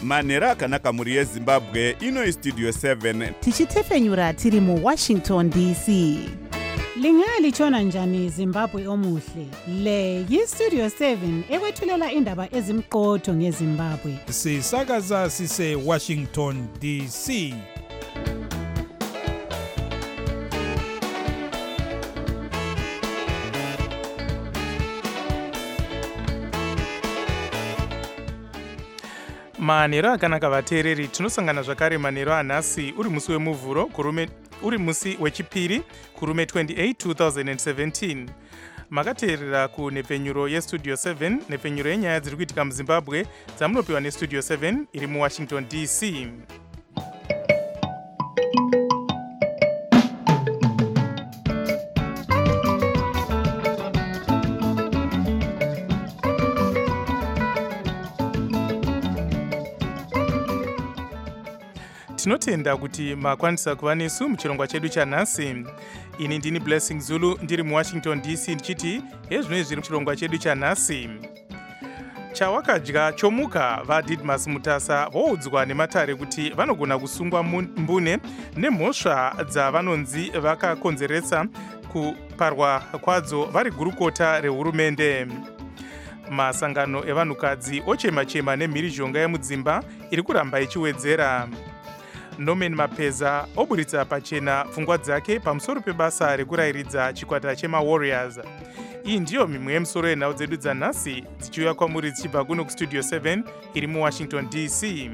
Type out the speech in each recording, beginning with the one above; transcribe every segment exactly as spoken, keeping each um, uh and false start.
manhero akanaka mhuri yezimbabwe. Ino istudio seven tichitefenyura tiri muwashington D C. Lingalitshona njani Zimbabwe omuhle? Le yistudio seven ekwethulela indaba ezimqotho ngeZimbabwe. Sisakaza sise Washington D C. Manhero akanaka vateereri, tinosangana zvakare manhero anhasi uri musi wemuvhuro kurume uri musi wechipiri kurume twenty-eight two thousand seventeen. Makateerera kunhepfenyuro yestudio seven, nhepfenyuro yenyaya dziri kuitika muZimbabwe dzamunopiwa nestudio seven iri muWashington D C. Tinotenda kuti makwanisa kuva nesu muchirongwa chedu chanhasi. Ini ndini Blessing Zulu ndiri muWashington D C ndichiti hezvinoi zviri muchirongwa chedu chanhasi. Chawakadya chomuka, vaDidmus Mutasa voudzwa nematare kuti vanogona kusungwa mbune nemhosva dzavanonzi vakakonzeresa kuparwa kwadzo vari gurukota rehurumende. Masangano evanhukadzi ochema-chema nemhirizhonga yemudzimba iri kuramba ichiwedzera. Norman Mapeza oburitsa pachena pfungwa dzake pamusoro pebasa rekurayiridza chikwata chemaWarriors. Iyi ndiyo mimwe yemisoro yenhau dzedu dzanhasi dzichiuya kwamuri dzichibva kuno kustudio seven iri muWashington D C.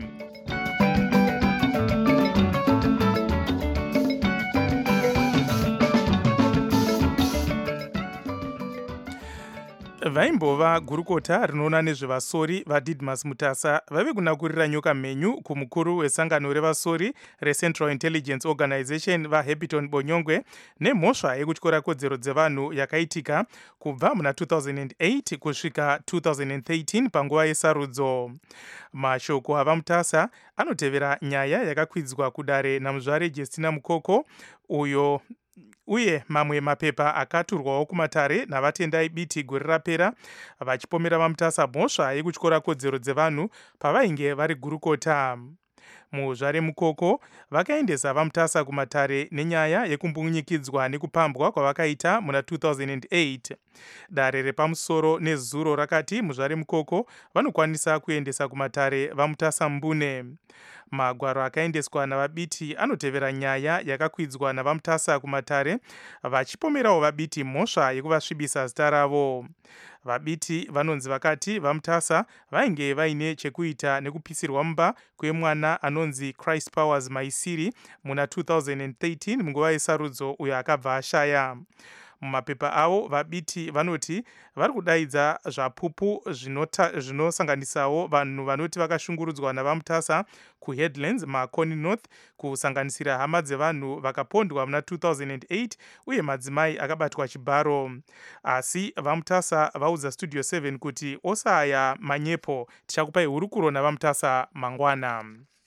Vaimbova gurukota rinoona nezvevasori vaDidmus Mutasa vave kunakurira nyoka mhenyu kumukuru wesangano revasori reCentral Intelligence Organization vaHappiton Bonyongwe nemhosva yekutyora kodzero dzevanhu yakaitika kubva muna two thousand eight kusvika two thousand thirteen panguva yesarudzo. Mashoko avaMutasa anotevera nyaya yakakwidzwa kudare namuzvare Justina Mukoko uyo uye mamwe mapepa akaturwawo kumatare navatendai biti gore rapera vachipomera vaMutasa mhosva yekutyora kodzero dzevanhu pavainge vari gurukota. Muzvare Mukoko vakaendesa vaMutasa kumatare nenyaya yekumbunyikidzwa nekupambwa kwavakaita muna two thousand eight. Dare repamusoro nezuro rakati muzvare Mukoko vanokwanisa kuendesa kumatare vaMutasa mbune. Magwaro akaendeswa navabiti anotevera nyaya yakakwidzwa navaMutasa kumatare vachipomerawo vabiti mhosva yekuvasvibisa zita ravo. Vabiti vanonzi vakati vaMutasa vainge vaine chekuita nekupisirwa mumba kwemwana anonzi Christ Powers Maisiri muna two thousand thirteen munguva yesarudzo uyo akabva ashaya. Mumapepa avo vabiti vanoti vari kudaidza zvapupu zvinosanganisawo vanhu vanoti vakashungurudzwa navaMutasa kuHeadlands maConny North, kusanganisira hama dzevanhu vakapondwa muna two thousand eight uye madzimai akabatwa chibharo. Asi vaMutasa vaudza studio seven kuti osaya manyepo, tichakupai hurukuro navaMutasa mangwana.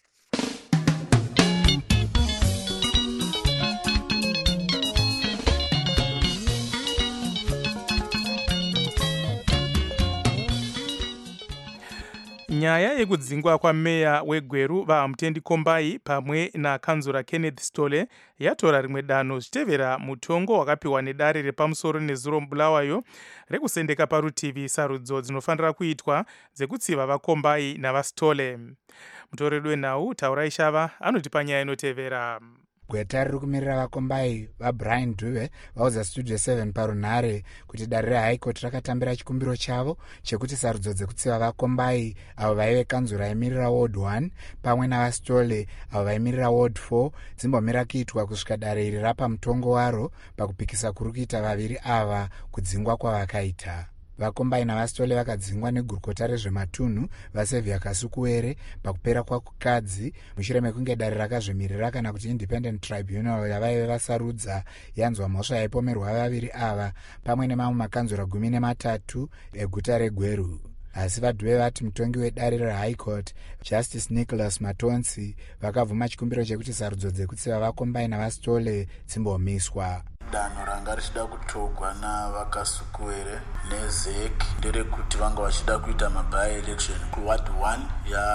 Nyaya yekudzingwa kwameya weGweru vaMutendi Kombai pamwe nakanzura Kenneth Stole yatora rimwe danho zvichitevera mutongo wakapiwa nedare repamusoro nezuro Bulawayo rekusendeka parutivi sarudzo dzinofanira kuitwa dzekutsiva vaKombai navaStole. Mutoreri wenhau Taurai Shava anoti panyaya inotevera. Gweta riri kumirira vaKombai vaBrian Dube vaudza studio seven parunhare kuti dare reHigh Court rakatambira chikumbiro chavo chekuti sarudzo dzekutsiva vaKombai avo vaive kanzura yemirira Ward one pamwe navaStole avo vaimirira Ward four dzimbomira kuitwa kusvika dare iri rapa mutongo waro pakupikisa kuri kuita vaviri ava kudzingwa kwavakaita. VaKombai navaStole vakadzingwa negurukota rezvematunhu vaSevhia Kasukuwere pakupera kwakukadzi mushure mekunge dare rakazvimirira kana kuti Independent Tribunal yavaive vasarudza yanzwa mhosva yaipomerwa vaviri ava pamwe nemamwe makanzura gumi nematatu eguta reGweru. Asi vaDube vati mutongi wedare reHigh Court Justice Nicholas Matonsi vakabvuma chikumbiro chekuti sarudzo dzekutsiva vaKombai navaStole dzimbomiswa. Danho ranga richida kutogwa navakasukuwere nezek nderekuti vanga vachida kuita maby election kuward one ya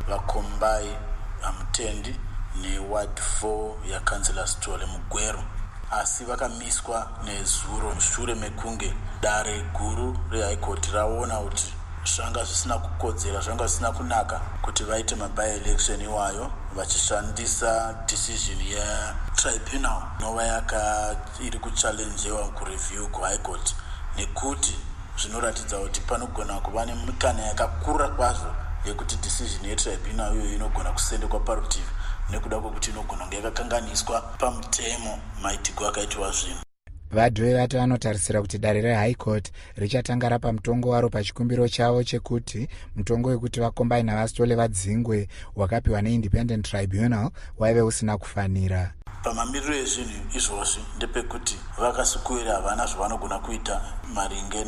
vakombai Mutendi neward four yakanzela Sitole Mugweru, asi vakamiswa nezuro mushure mekunge dare guru reHigh Court raona kuti zvanga zvisina kukodzera, zvanga zvisina kunaka kuti vaite maby-election iwayo vachishandisa decision yetribunal inova yaka iri kuchallengewa kureview kuHigh Court, nekuti zvinoratidza kuti panogona kuva nemikana yakakura kwazvo yekuti decision yetribunal iyoyo inogona kusendekwa parutivi nekuda kwekuti inogona kunge yakakanganiswa pamutemo maitirwo akaitwa zvinhu. vadhwe vati vanotarisira kuti dare reHigh Court richatanga rapa mutongo waro pachikumbiro chavo chekuti mutongo wekuti vakombai navaSitole vadzingwe wakapiwa neindependent tribunal waive usina kufanira. Pamamiriro ezvinhu izvozvi ndepekuti vakasukuira havana zvavanogona kuita maringe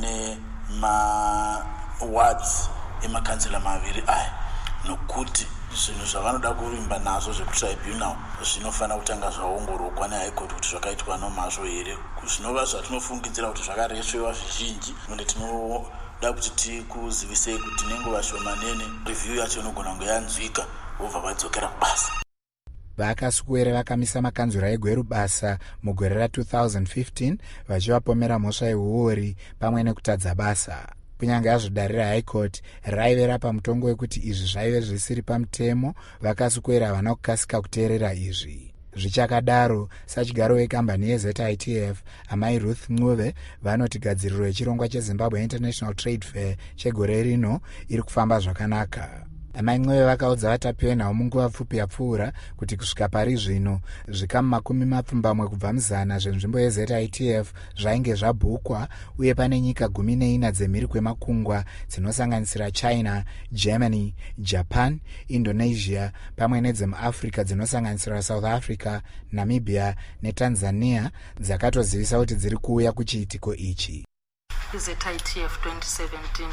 nemawards emakanzela maviri aya, nokuti zvinhu zvavanoda kuvimba nazvo zvekutribunal zvinofanira kutanga zvaongororwa neHigh Court kuti zvakaitwa nomazvo here. Zvinova zvatinofungidzira kuti zvakaresvewa zvizhinji, uye tinoda kuti tikuzivisei kuti nenguva shomanene review yacho inogona kunge yanzwika vobva vadzokera kubasa. vakasukuwere vakamisa makanzura egweru basa mugore ra two thousand fifteen vachivapomera mhosva yehuori pamwe nekutadza basa. kunyange yazvo dare reHigh Court raive rapa mutongo wekuti izvi zvaive zvisiri pamutemo, vakasukuwere havana kukasika kuteerera izvi. Zvichakadaro, sachigaro wekambani yeZ I T F amai Ruth Mncube vanoti gadziriro yechirongwa cheZimbabwe International Trade Fair chegore rino iri kufamba zvakanaka. Amai Mncube vakaudza vatapiwe nhau munguva pfupi yapfuura kuti kusvika pari zvino zvikamu makumi mapfumbamwe kubva muzana zvenzvimbo yeZ I T F zvainge zvabhukwa, uye pane nyika gumi neina dzemhiri kwemakungwa dzinosanganisira China, Germany, Japan, Indonesia pamwe nedzemuAfrica dzinosanganisira South Africa, Namibia neTanzania dzakatozivisa kuti dziri kuuya kuchiitiko ichi. iZ I T F twenty seventeen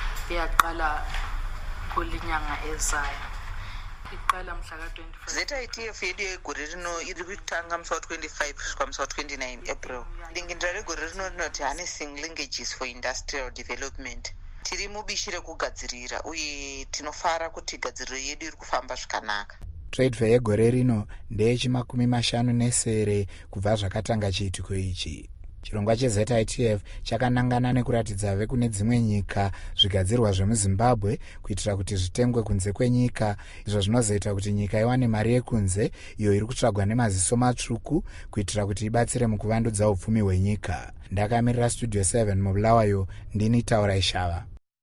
yaqala kulinyanga ezayo iqala mhla ka twenty-five. Z I T F yedu yegore rino iri kutanga musi wa twenty-five kusvika musi wa twenty-nine April. Dingindira regore rino rinoti harnessing linkages for industrial development. Tiri mubishi rekugadzirira uye tinofara kuti gadziriro yedu iri kufamba zvakanaka. Trade fair yegore rino ndeyechimakumi mashanu nesere kubva zvakatanga chiitiko ichi. Chirongwa cheZ I T F chakanangana nekuratidza vekune dzimwe nyika zvigadzirwa zvemuZimbabwe kuitira kuti zvitengwe kunze kwenyika, izvo zvinozoita kuti nyika iwane mari yekunze iyo iri kutsvagwa nemaziso matsvuku kuitira kuti ibatsire mukuvandudza upfumi hwenyika. Ndakamirira Studio seven mubulawayo, ndini Taura Ishava.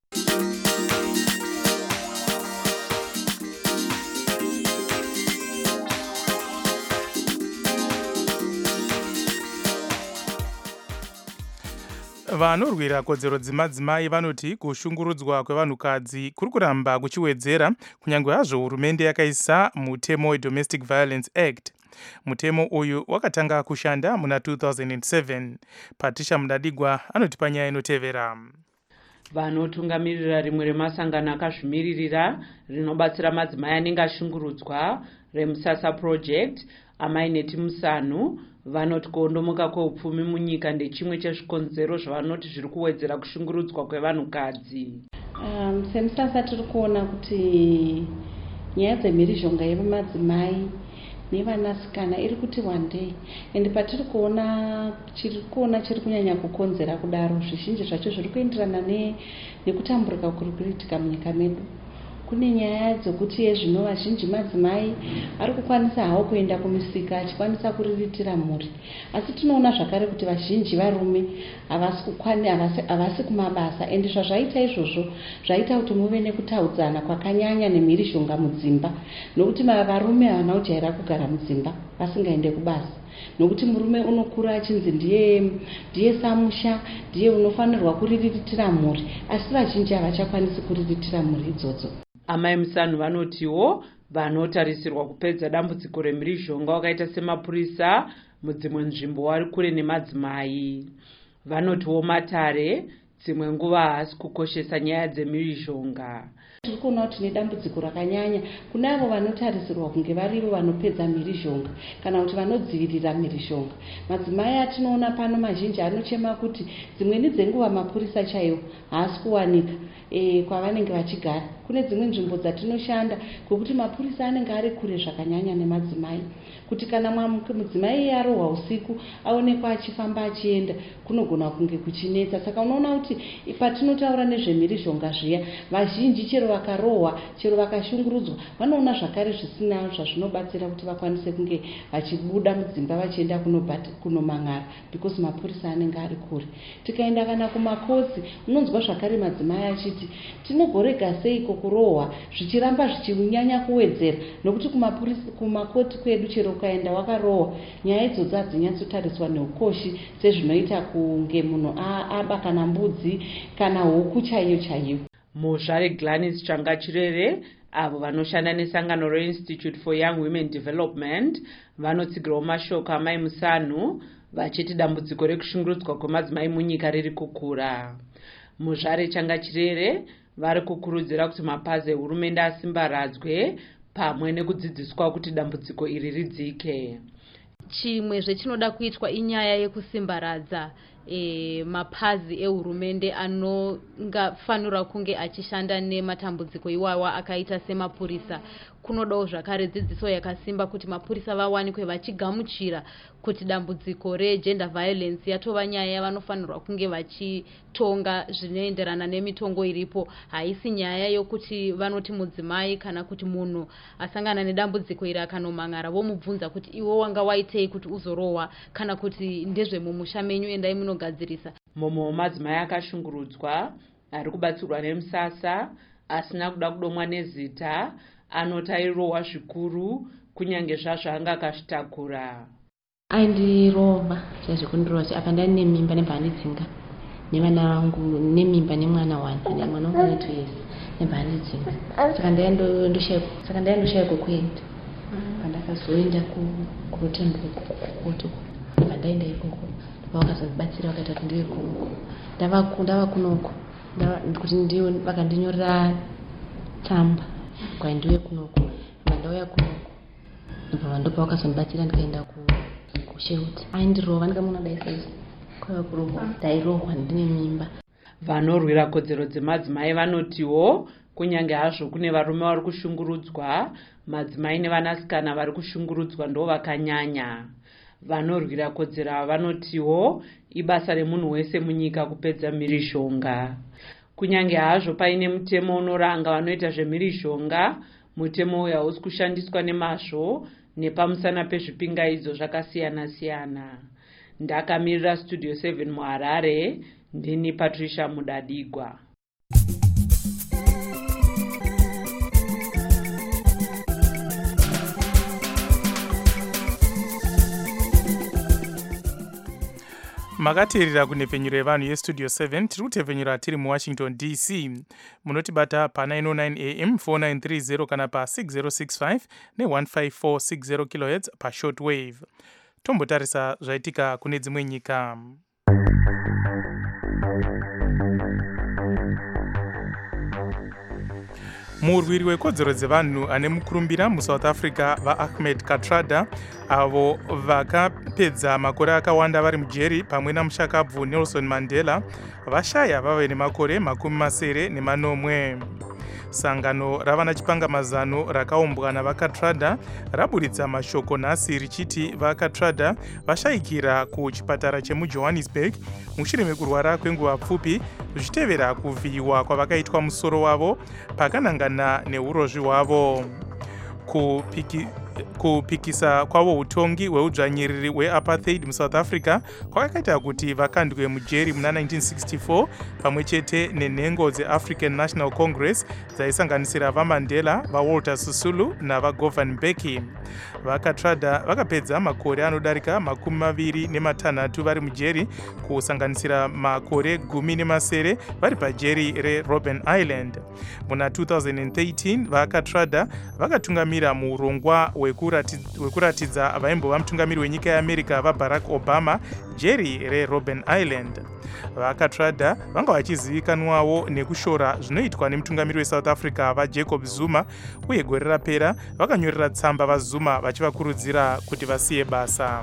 vanorwira kodzero dzemadzimai vanoti kushungurudzwa kwevanhukadzi kuri kuramba kuchiwedzera kunyange hazvo hurumende yakaisa mutemo weDomestic Violence Act. Mutemo uyu wakatanga kushanda muna two thousand seven. Patricia Mudadigwa anoti panyaya inotevera. Vanotungamirira rimwe remasangano akazvimiririra rinobatsira madzimai anenge ashungurudzwa reMusasa Project amaineti Musanu vanoti kuondomoka kweupfumi munyika ndechimwe chezvikonzero zvavanoti zviri kuwedzera kushungurudzwa kwevanhukadzi. Um, semusasa tiri kuona kuti nyaya dzemhirizhonga yevamadzimai nevanasikana iri kuti wandei, ende patiri kuona chiri kuona chiri kunyanya kukonzera kudaro zvizhinji zvacho zviri kuenderana ne nekutamburuka kuri kuitika munyika medu. Kune nyaya dzokuti yezvino vazhinji madzimai ari kukwanisa hawo kuenda kumisika achikwanisa kuriritira mhuri, asi tinoona zvakare kuti vazhinji varume havasi kukwani havasi kumabasa, ende zvazvaita izvozvo zvaita kuti muve nekutaudzana kwakanyanya nemhirizhonga mudzimba, nokuti varume havana kujaira kugara mudzimba vasingaende kubasa, nokuti murume unokura achinzi ndiye ndiye samusha, ndiye unofanirwa kuriritira mhuri, asi vazhinji havachakwanisi kuriritira mhuri idzodzo. Amai Musanu vanotiwo vanotarisirwa kupedza dambudziko remhirizhonga wakaita semapurisa mudzimwe nzvimbo vari kure nemadzimai. Vanotiwo Matare dzimwe nguva haasi kukoshesa nyaya dzemhirizhonga. tiri kuona kuti nedambudziko rakanyanya kune avo vanotarisirwa kunge varivo vanopedza mhirizhonga kana kuti vanodzivirira mhirizhonga. Madzimai atinoona pano mazhinji anochema kuti dzimweni dzenguva mapurisa chaiwo haasi kuwanika e, kwavanenge vachigara. Kune dzimwe nzvimbo dzatinoshanda kwekuti mapurisa anenge ari kure zvakanyanya nemadzimai, kuti kana mudzimai arohwa usiku aonekwa achifamba achienda kunogona kunge kuchinetsa. Saka unoona kuti patinotaura nezvemhirizhonga zviya, vazhinji chero vakarohwa, chero vakashungurudzwa, vanoona zvakare zvisina zvazvinobatsira kuti vakwanise kunge vachibuda mudzimba vachienda kunomang'ara because mapurisa anenge ari kure. Tikaenda kana kumakotsi, unonzwa zvakare madzimai achiti tinogorega seiko kurohwa zvichiramba zvichinyanya kuwedzera, nokuti kumakoti kwedu chero ukaenda wakarohwa, nyaya idzodzo hadzinyatsotariswa neukoshi sezvinoita kunge munhu aba kana mbudzi kana huku chaiyo chaiyo. Muzvare Gladys Changachirere avo vanoshanda nesangano reInstitute for Young Women Development vanotsigirawo mashoko amai Musanu vachiti dambudziko rekushungurudzwa kwemadzimai munyika riri kukura. Muzvare Changachirere vari kukurudzira kuti mapazi ehurumende asimbaradzwe pamwe nekudzidziswa kuti dambudziko iri ridzike. Chimwe zvechinoda kuitwa inyaya yekusimbaradza e, mapazi ehurumende anofanira kunge achishanda nematambudziko iwawa akaita semapurisa. Kunodawo zvakare dzidziso yakasimba kuti mapurisa vawanikwe vachigamuchira kuti dambudziko regender violence yatova nyaya yavanofanirwa kunge vachitonga zvinoenderana nemitongo iripo. Haisi nyaya yokuti vanoti mudzimai kana kuti munhu asangana nedambudziko iri akanomang'ara vomubvunza kuti iwe wanga waitei kuti uzorohwa kana kuti ndezve mumusha menyu endai munogadzirisa. Mumwe wemadzimai akashungurudzwa ari kubatsirwa nemusasa asina kuda kudomwa nezita anoti airohwa zvikuru kunyange zvazvo anga akazvitakura. Aindirova zvazvikundirova apa ndani nemimba nebhandidzinga nevana vangu, nemimba nemwana wani mwana wangu ane two years nebhandidzinga. Saka ndaindoshaya kwekuenda pandakazoenda kurotembo koto pandaenda ikoko vakazondibatsira vakaita kuti ndive kunoko ndava kunoko kuti ndiyo vakandinyorera tsamba kwa ndiwe kunoko mandauya kunoko ndobva ndopa vakazondibatsira ndikaenda kushelter. Aindirova ndikamuna daisaisa kwaiva kurohwa, ndairohwa ndine mimba. Vanorwira kodzero dzemadzimai vanotiwo kunyange hazvo kune varume vari kushungurudzwa, madzimai nevanasikana vari kushungurudzwa ndo vakanyanya. Vanorwira kodzero vanotiwo ibasa remunhu wese munyika kupedza mhirizhonga. Kunyange hazvo paine mutemo unoranga vanoita zvemhirizhonga, mutemo uyu hausi kushandiswa nemazvo nepamusana pezvipingaidzo zvakasiyana siyana. Ndakamirira Studio seven muHarare, ndini Patricia Mudadigwa. Makateerera kunhepfenyuro yevanhu yestudio seven. Tiri kutepfenyura tiri muWashington D C. Munotibata pa nine oh nine A M four nine three zero kana pa six zero six five ne one five four six zero kilohertz pa shortwave. Tombotarisa zvaitika kune dzimwe nyika. Murwiri wekodzero dzevanhu ane mukurumbira muSouth Africa vaAhmed Kathrada avo vakapedza makore akawanda vari mujeri pamwe namushakabvu Nelson Mandela vashaya vave nemakore makumi masere nemanomwe. Sangano ravana chipangamazano rakaumbwa navaKathrada raburitsa mashoko nhasi richiti vaKathrada vashayikira kuchipatara chemuJohannesburg mushure mekurwara kwenguva pfupi zvichitevera kuvhiyiwa kwavakaitwa musoro wavo pakanangana neurozvi hwavo. Kupiki kupikisa kwavo utongi hweudzvanyiriri hweapartheid muSouth Africa kwakaita kuti vakandwe mujeri muna nineteen sixty-four pamwe chete nenhengo dzeAfrican National Congress dzaisanganisira vaMandela, vaWalter Sisulu navaGovan Mbeki. VaKathrada vakapedza makore anodarika makumi maviri nematanhatu vari mujeri kusanganisira makore gumi nemasere vari pajeri reRobben Island. Muna two thousand thirteen vaKathrada vakatungamira muurongwa hwekuratidza vaimbova mutungamiri wenyika yeamerica vaBarack Obama, Jerry reRobben Island. VakaTrada vanga vachizivikanwawo nekushora zvinoitwa nemutungamiri weSouth Africa vaJacob Zuma, uye gore rapera vakanyorera tsamba vaZuma vachivakurudzira kuti vasiye basa.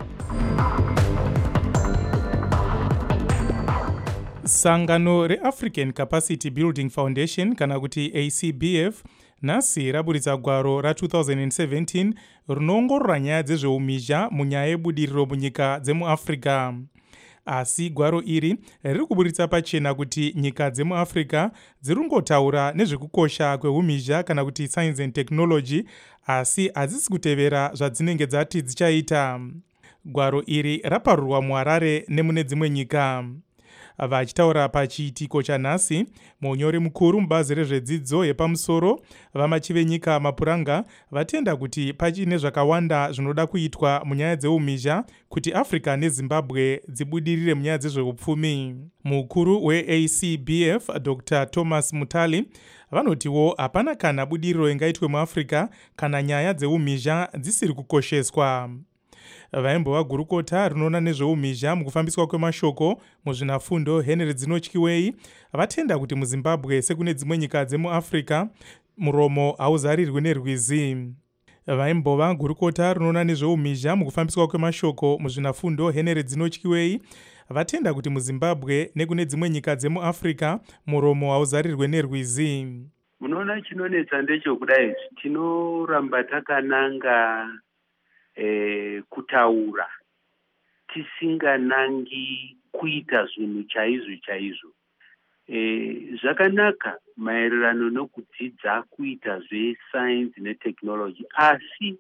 Sangano reAfrican Capacity Building Foundation kana kuti A C B F nhasi raburitsa gwaro ra-twenty seventeen rinoongorora nyaya dzezveumhizha munyaya yebudiriro munyika dzemuAfrica. Asi gwaro iri riri kuburitsa pachena kuti nyika dzemuAfrica dziringotaura nezvekukosha kweumhizha kana kuti science and technology, asi hadzisi kutevera zvadzinenge dzati dzichaita. Gwaro iri raparurwa muHarare nemune dzimwe nyika. Vachitaura pachiitiko chanhasi, munyori mukuru mubazi rezvedzidzo yepamusoro vamachive nyika Mapuranga vatenda kuti pachine zvakawanda zvinoda kuitwa munyaya dzeumhizha kuti Africa neZimbabwe dzibudirire munyaya dzezveupfumi. Mukuru we-A C B F Doctor Thomas Mutali vanotiwo hapana kana budiriro ingaitwe muAfrica kana nyaya dzeumhizha dzisiri kukosheswa. Vaimbova gurukota rinoona nezveumhizha mukufambiswa kwemashoko muzvinafundo Henry Dzinotyiwei vatenda kuti muZimbabwe sekune dzimwe nyika dzemuAfrica muromo hauzarirwi nerwizi. Vaimbova gurukota rinoona nezveumhizha mukufambiswa kwemashoko muzvinafundo Henry Dzinotyiwei vatenda kuti muZimbabwe nekune dzimwe nyika dzemuAfrica muromo hauzarirwe nerwizi. Munoona chinonetsa ndechokudai tinoramba takananga Eh, kutaura tisinganangi kuita zvinhu chaizvo chaizvo. Eh, zvakanaka maererano nokudzidza kuita zvesayenzi netechnology, asi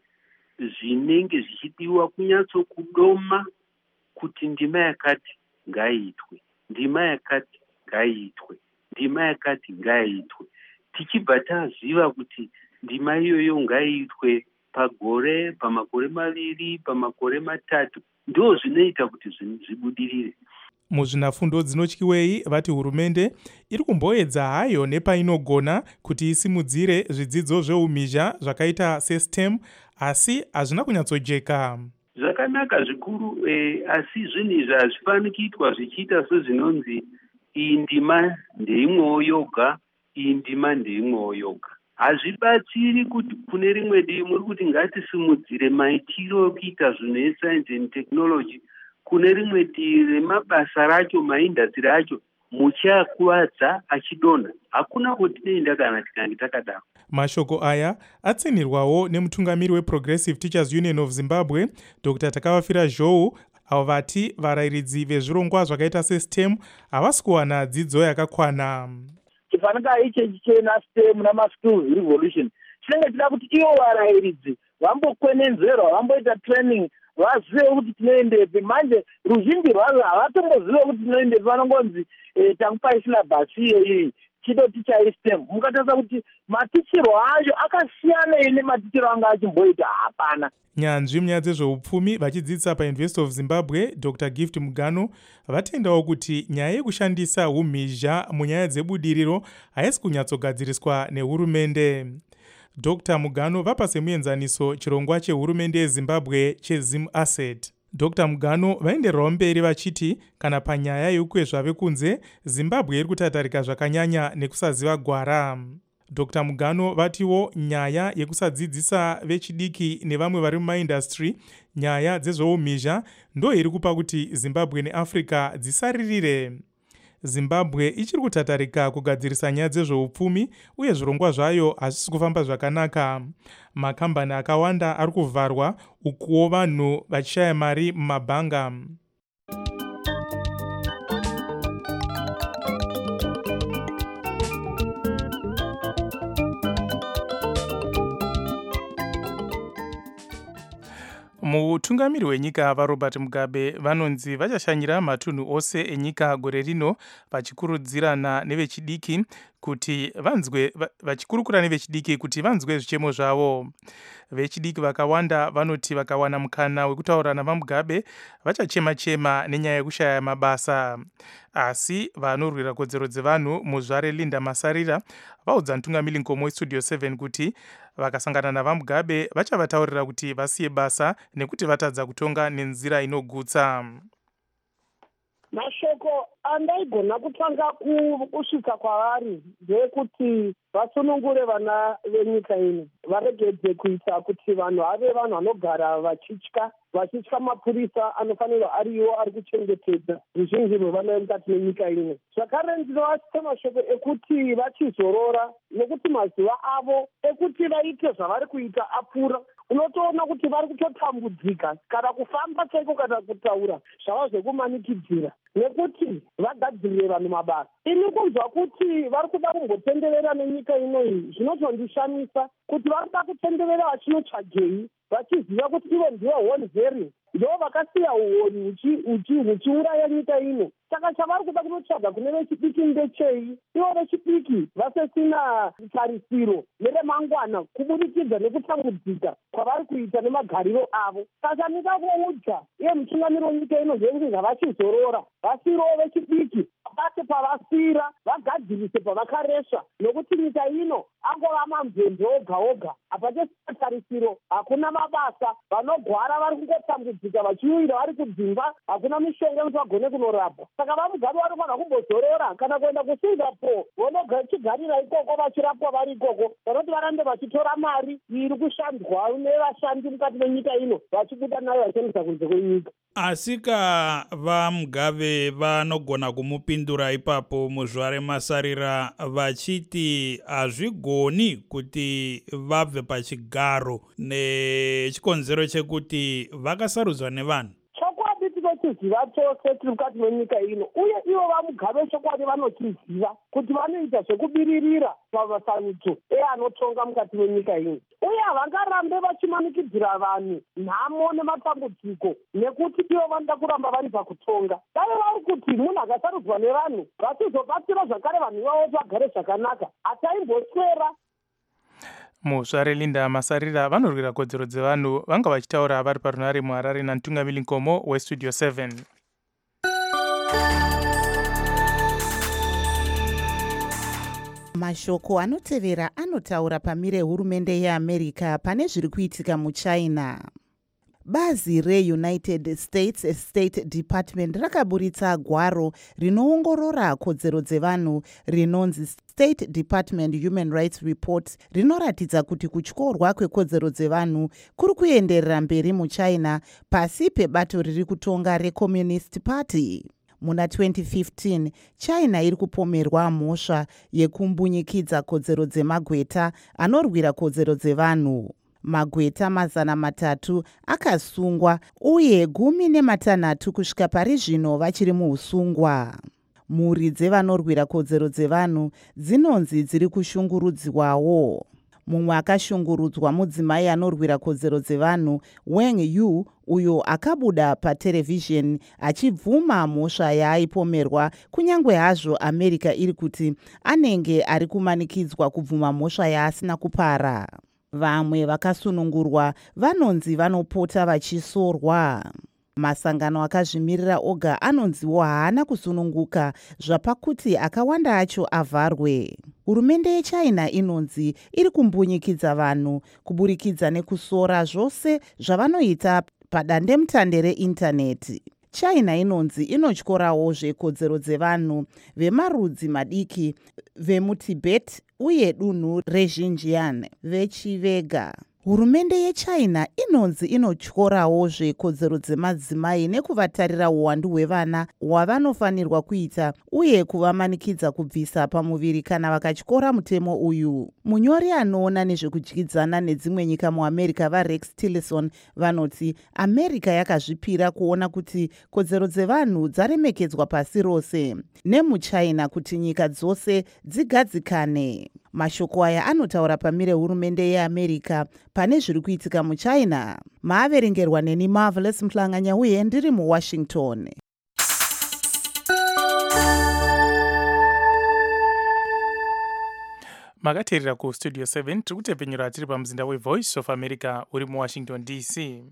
zvinenge zvichidiwa kunyatso kudoma kuti ndima yakati ngaiitwe, ndima yakati ngaiitwe, ndima yakati ngaiitwe, tichibva taziva kuti ndima iyoyo ngaiitwe pagore, pamakore maviri, pamakore matatu, ndo zvinoita kuti zvibudirire. Muzvinafundo Dzinotyiwei vati hurumende iri kumboedza hayo nepainogona kuti isimudzire zvidzidzo zveumhizha zvakaita seSTEM, asi hazvina kunyatsojeka. Zvakanaka zvikuru, eh, asi zvinhu izvi hazvifani kuitwa zvichiita sezvinonzi iyi ndima ndeimwewo yoga, iyi ndima ndeimwewo yoga. Hazvibatsiri kuti kune rimwe divi muri kuti ngatisimudzire maitiro ekuita zvinhu escience and technology, kune rimwe divi remabasa racho, maindastry acho muchiakuvadza achidonha. Hakuna kwatinoenda kana tikange takadaro. Mashoko aya atsinirwawo nemutungamiri weProgressive Teachers Union of Zimbabwe Doctor Takavafira Zhou, avo vati varayiridzi vezvirongwa zvakaita seSTEM havasi kuwana dzidzo yakakwana. Chifanika ichi chena STEM namaskills revolution chinenge chida kuti ivo varayiridzi vambokwenenzverwa, vamboita training, vazive kuti tinoendepi. Manje ruzhinji rwazvo havatombozive kuti tinoendepi, vanongonzi eh, tangupai silabhasi iyi chitoticha iSTEM. Mukatarisa kuti matichiro acho akasiyana nematichiro anga achimboita hapana. Nyanzvi munyaya dzezveupfumi vachidzidzisa paUniversity of Zimbabwe Doctor Gift Mugano vatendawo kuti nyaya yekushandisa umhizha munyaya dzebudiriro haisi kunyatsogadziriswa nehurumende. Doctor Mugano vapa semuenzaniso chirongwa chehurumende yeZimbabwe cheZim Asset. Doctor Mugano vaendererawo mberi vachiti kana panyaya yeukwezva vekunze Zimbabwe iri kutatarika zvakanyanya nekusaziva gwara. Doctor Mugano vatiwo nyaya yekusadzidzisa vechidiki nevamwe vari mumaindastry nyaya dzezveumhizha ndo iri kupa kuti Zimbabwe neAfrica dzisaririre. Zimbabwe ichiri kutatarika kugadzirisa nyaya dzezveupfumi uye zvirongwa zvayo hazvisi kufamba zvakanaka. Makambani akawanda ari kuvharwa ukuwo vanhu vachishaya mari mumabhanga. Mutungamiri wenyika vaRobert Mugabe vanonzi vachashanyira matunhu ose enyika gore rino vachikurudzirana nevechidiki kuti vanzwe vachikurukura nevechidiki kuti vanzwe zvichemo zvavo. Vechidiki vakawanda vanoti vakawana mukana wekutaura naVaMugabe vachachema-chema nenyaya yekushaya mabasa. Asi vanorwira kodzero dzevanhu muzvare Linda Masarira vaudza mutungamiri nkomo weStudio seven kuti vakasangana naVaMugabe vachavataurira kuti vasiye basa nekuti vatadza kutonga nenzira inogutsa. Mashoko andaigona kutanga kusvika kwavari ndekuti vasunungure vana venyika ino, varegedze kuita kuti vanhu ave vanhu vanogara vachitya vachitya mapurisa anofanirwa ariwo ari kuchengetedza ruzhinji rwevana vemukati menyika ino. Zvakare ndinovatsa mashoko ekuti vachizorora nekuti mazuva avo ekuti vaite zvavari kuita apfuura. Unotoona kuti vari kutotambudzika kana kufamba chaiko kana kutaura zvava zvekumanikidzira nekuti vagadzirire vanhu mabasa. Ini kunzwa kuti vari kuda kumbotenderera nenyika ino iyi zvinotondishamisa kuti vari kuda kutenderera vachinotsvagei vachiziva kuti ivo ndivo honzeri ndo vakasiya uoni huchiuraya nyika ino. Saka chavari kuda kunotsvaga kune vechidiki ndechei, ivo vechidiki vasesina tarisiro neremangwana kubudikidza nekutambudzika kwavari kuita nemagariro avo. Saka nika kuudza iye mutungamiri wenyika ino zvenzinga vachizorora vasirowo vechidiki vabate pavasira vagadzirise pavakaresha nokuti nyika ino angova mamvembe oga oga hapachesina tarisiro, hakuna mabasa, vanogwara vari kungotambudzika vachiuira vari kudzimba, hakuna mishonga kuti vagone kunorapwa. Saka VaMugabe vanofanira kumbozorora kana kuenda kuSingapore vonochigarira ikoko vachirapwa vari ikoko, vanoti varambe vachitora mari iri kushandwa nevashandi mukati menyika ino vachibuda nayo vachiendesa kunze kwenyika. Asika VaMugabe vanogona kumupindura ipapo muzvare Masarira vachiti hazvigoni kuti vabve pachigaro nechikonzero chekuti vakasarudzwa nevanhu. Chokwadi tinochiziva chose tiri mukati menyika ino, uye ivo VaMugabe chokwadi vanochiziva kuti vanoita zvekubiririra pamasarudzo eanotonga mukati menyika ino, uye havangarambe vachimanikidzira vanhu nhamo nematambudziko nekuti ivo vanoda kuramba vari pakutonga. Dai vari kuti munhu akasarudzwa nevanhu vachizobatsira zvakare vanhu ivavo kuti vagare zvakanaka, hataimboswera. Muzvare Linda Masarira vanorwira kodzero dzevanhu vanga vachitaura vari parunare muHarare namutungamiri nkomo weStudio seven. Mashoko anotevera anotaura pamire hurumende yeAmerica pane zviri kuitika muChina. Bazi reUnited States State Department rakaburitsa gwaro rinoongorora kodzero dzevanhu rinonzi State Department Human Rights Report rinoratidza kuti kutyorwa kwekodzero dzevanhu kuri kuenderera mberi muChina pasi pebato riri kutonga reCommunist Party. Muna twenty fifteen, China iri kupomerwa mhosva yekumbunyikidza kodzero dzemagweta anorwira kodzero dzevanhu. Magweta mazana matatu akasungwa uye gumi nematanhatu kusvika pari zvino vachiri muusungwa. Mhuri dzevanorwira kodzero dzevanhu dzinonzi dziri kushungurudzwawo. Mumwe akashungurudzwa mudzimai anorwira kodzero dzevanhu Wang Yu, uyo akabuda paterevhizheni achibvuma mhosva yaaipomerwa kunyange hazvo America iri kuti anenge ari kumanikidzwa kubvuma mhosva yaasina kupara. Vamwe vakasunungurwa vanonzi vanopota vachisorwa. Masangano akazvimirira oga anonziwo haana kusununguka zvapakuti akawanda acho avharwe. Hurumende yeChina inonzi iri kumbunyikidza vanhu kuburikidza nekusora zvose zvavanoita padandemutande reindaneti. China inonzi inotyorawo zvekodzero dzevanhu vemarudzi madiki vemuTibet uye dunhu reXinjiang vechivega. Hurumende yeChina inonzi inotyorawo zvekodzero dzemadzimai nekuvatarira uwandu hwevana hwavanofanirwa kuita uye kuvamanikidza kubvisa pamuviri kana vakatyora mutemo uyu. Munyori anoona nezvekudyidzana nedzimwe nyika muAmerica vaRex Tillerson vanoti America yakazvipira kuona kuti kodzero dzevanhu dzaremekedzwa pasi rose, nemuChina kuti nyika dzose dzigadzikane. Mashoko aya anotaura pamire hurumende yeAmerica pane zviri kuitika muChina. Maaverengerwa neni Marvelous Mhlanganya uye ndiri muWashington. makateerera kustudio seven tiri kutepfenyura tiri pamuzinda wevoice of America uri muwashington D C.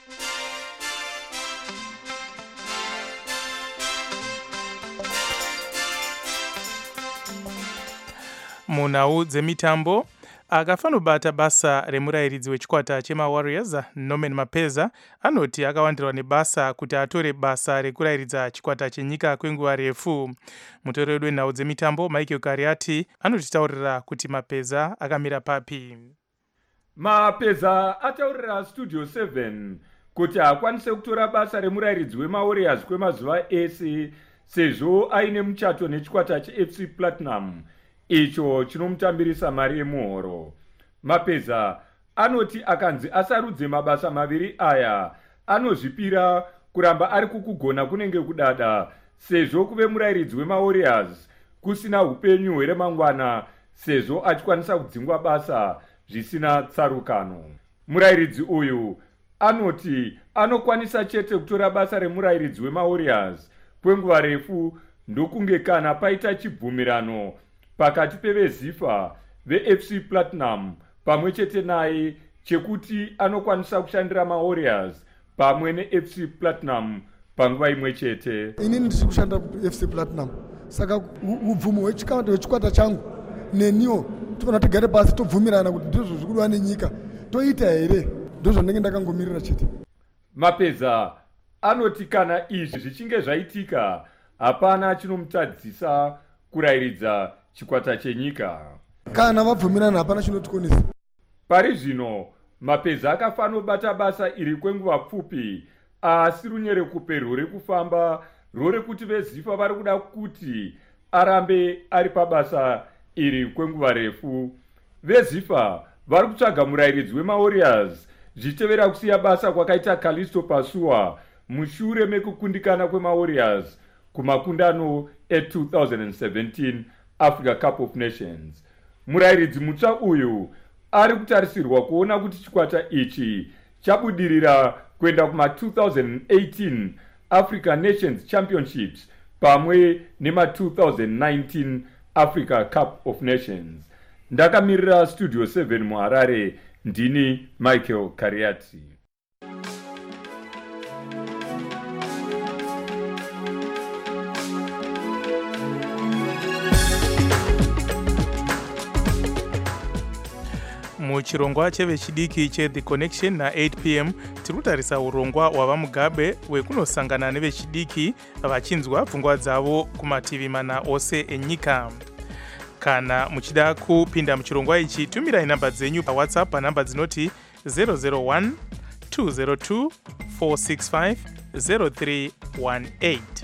Munhau dzemitambo akafanobata basa remurayiridzi wechikwata chemawarriors Norman Mapeza anoti akawandirwa nebasa kuti atore basa rekurayiridza chikwata chenyika kwenguva refu. Mutori wedu wenhau dzemitambo Michael Kariati anotitaurira kuti Mapeza akamira papi. Mapeza ataurira studio seven kuti akwanise kutora basa remurayiridzi wemawarriors kwemazuva ese sezvo aine muchato nechikwata cheF C Platinum icho chinomutambirisa mari yemuhoro. Mapeza anoti akanzi asarudze mabasa maviri aya anozvipira kuramba ari kukugona kunenge kudada sezvo kuve murayiridzi wemawarriors kusina upenyu hweremangwana sezvo achikwanisa kudzingwa basa zvisina tsarukano. Murayiridzi uyu anoti anokwanisa chete kutora basa remurayiridzi wemawarriors kwenguva refu ndokunge kana paita chibvumirano pakati pevezifa veF C Platinum pamwe chete naye chekuti anokwanisa kushandira mawarriors pamwe neF C Platinum panguva imwe chete. Inini ndiri kushanda kuF C Platinum saka ubvumo hwechikwata changu neniwo tofana tigare pasi tobvumirana kuti ndizvo zvikudiwa nenyika toita here, ndozvo ndenge ndakangomirira chete. Mapeza anoti kana izvi zvichinge zvaitika hapana chinomutadzisa kurayiridza chikwata chenyika. Kana vabvumirana hapana chinotikonesa. Pari zvino Mapeza akafanobata basa iri kwenguva pfupi asi runyerekupe rwuri kufamba rwuri kuti vezifa vari kuda kuti arambe ari pabasa iri kwenguva refu. Vezifa vari kutsvaga murayiridzi wemawarriors zvichitevera kusiya basa kwakaita Callisto Pasua mushure mekukundikana kwemawarriors kumakundano e-two thousand seventeen Africa Cup of Nations. Murayiridzi mutsva uyu ari kutarisirwa kuona kuti chikwata ichi chabudirira kuenda kuma two thousand eighteen Africa Nations Championships pamwe nema two thousand nineteen Africa Cup of Nations. Ndakamirira studio seven muHarare, ndini Michael Kariati. Muchirongwa chevechidiki che-The Connection na eight p m tiri kutarisa urongwa hwava mugabe wekunosangana nevechidiki vachinzwa pfungwa dzavo kumativi mana ose enyika. Kana muchida kupinda muchirongwa ichi tumirai namba dzenyu paWhatsApp panamba dzinoti zero zero one two zero two four six five zero three one eight.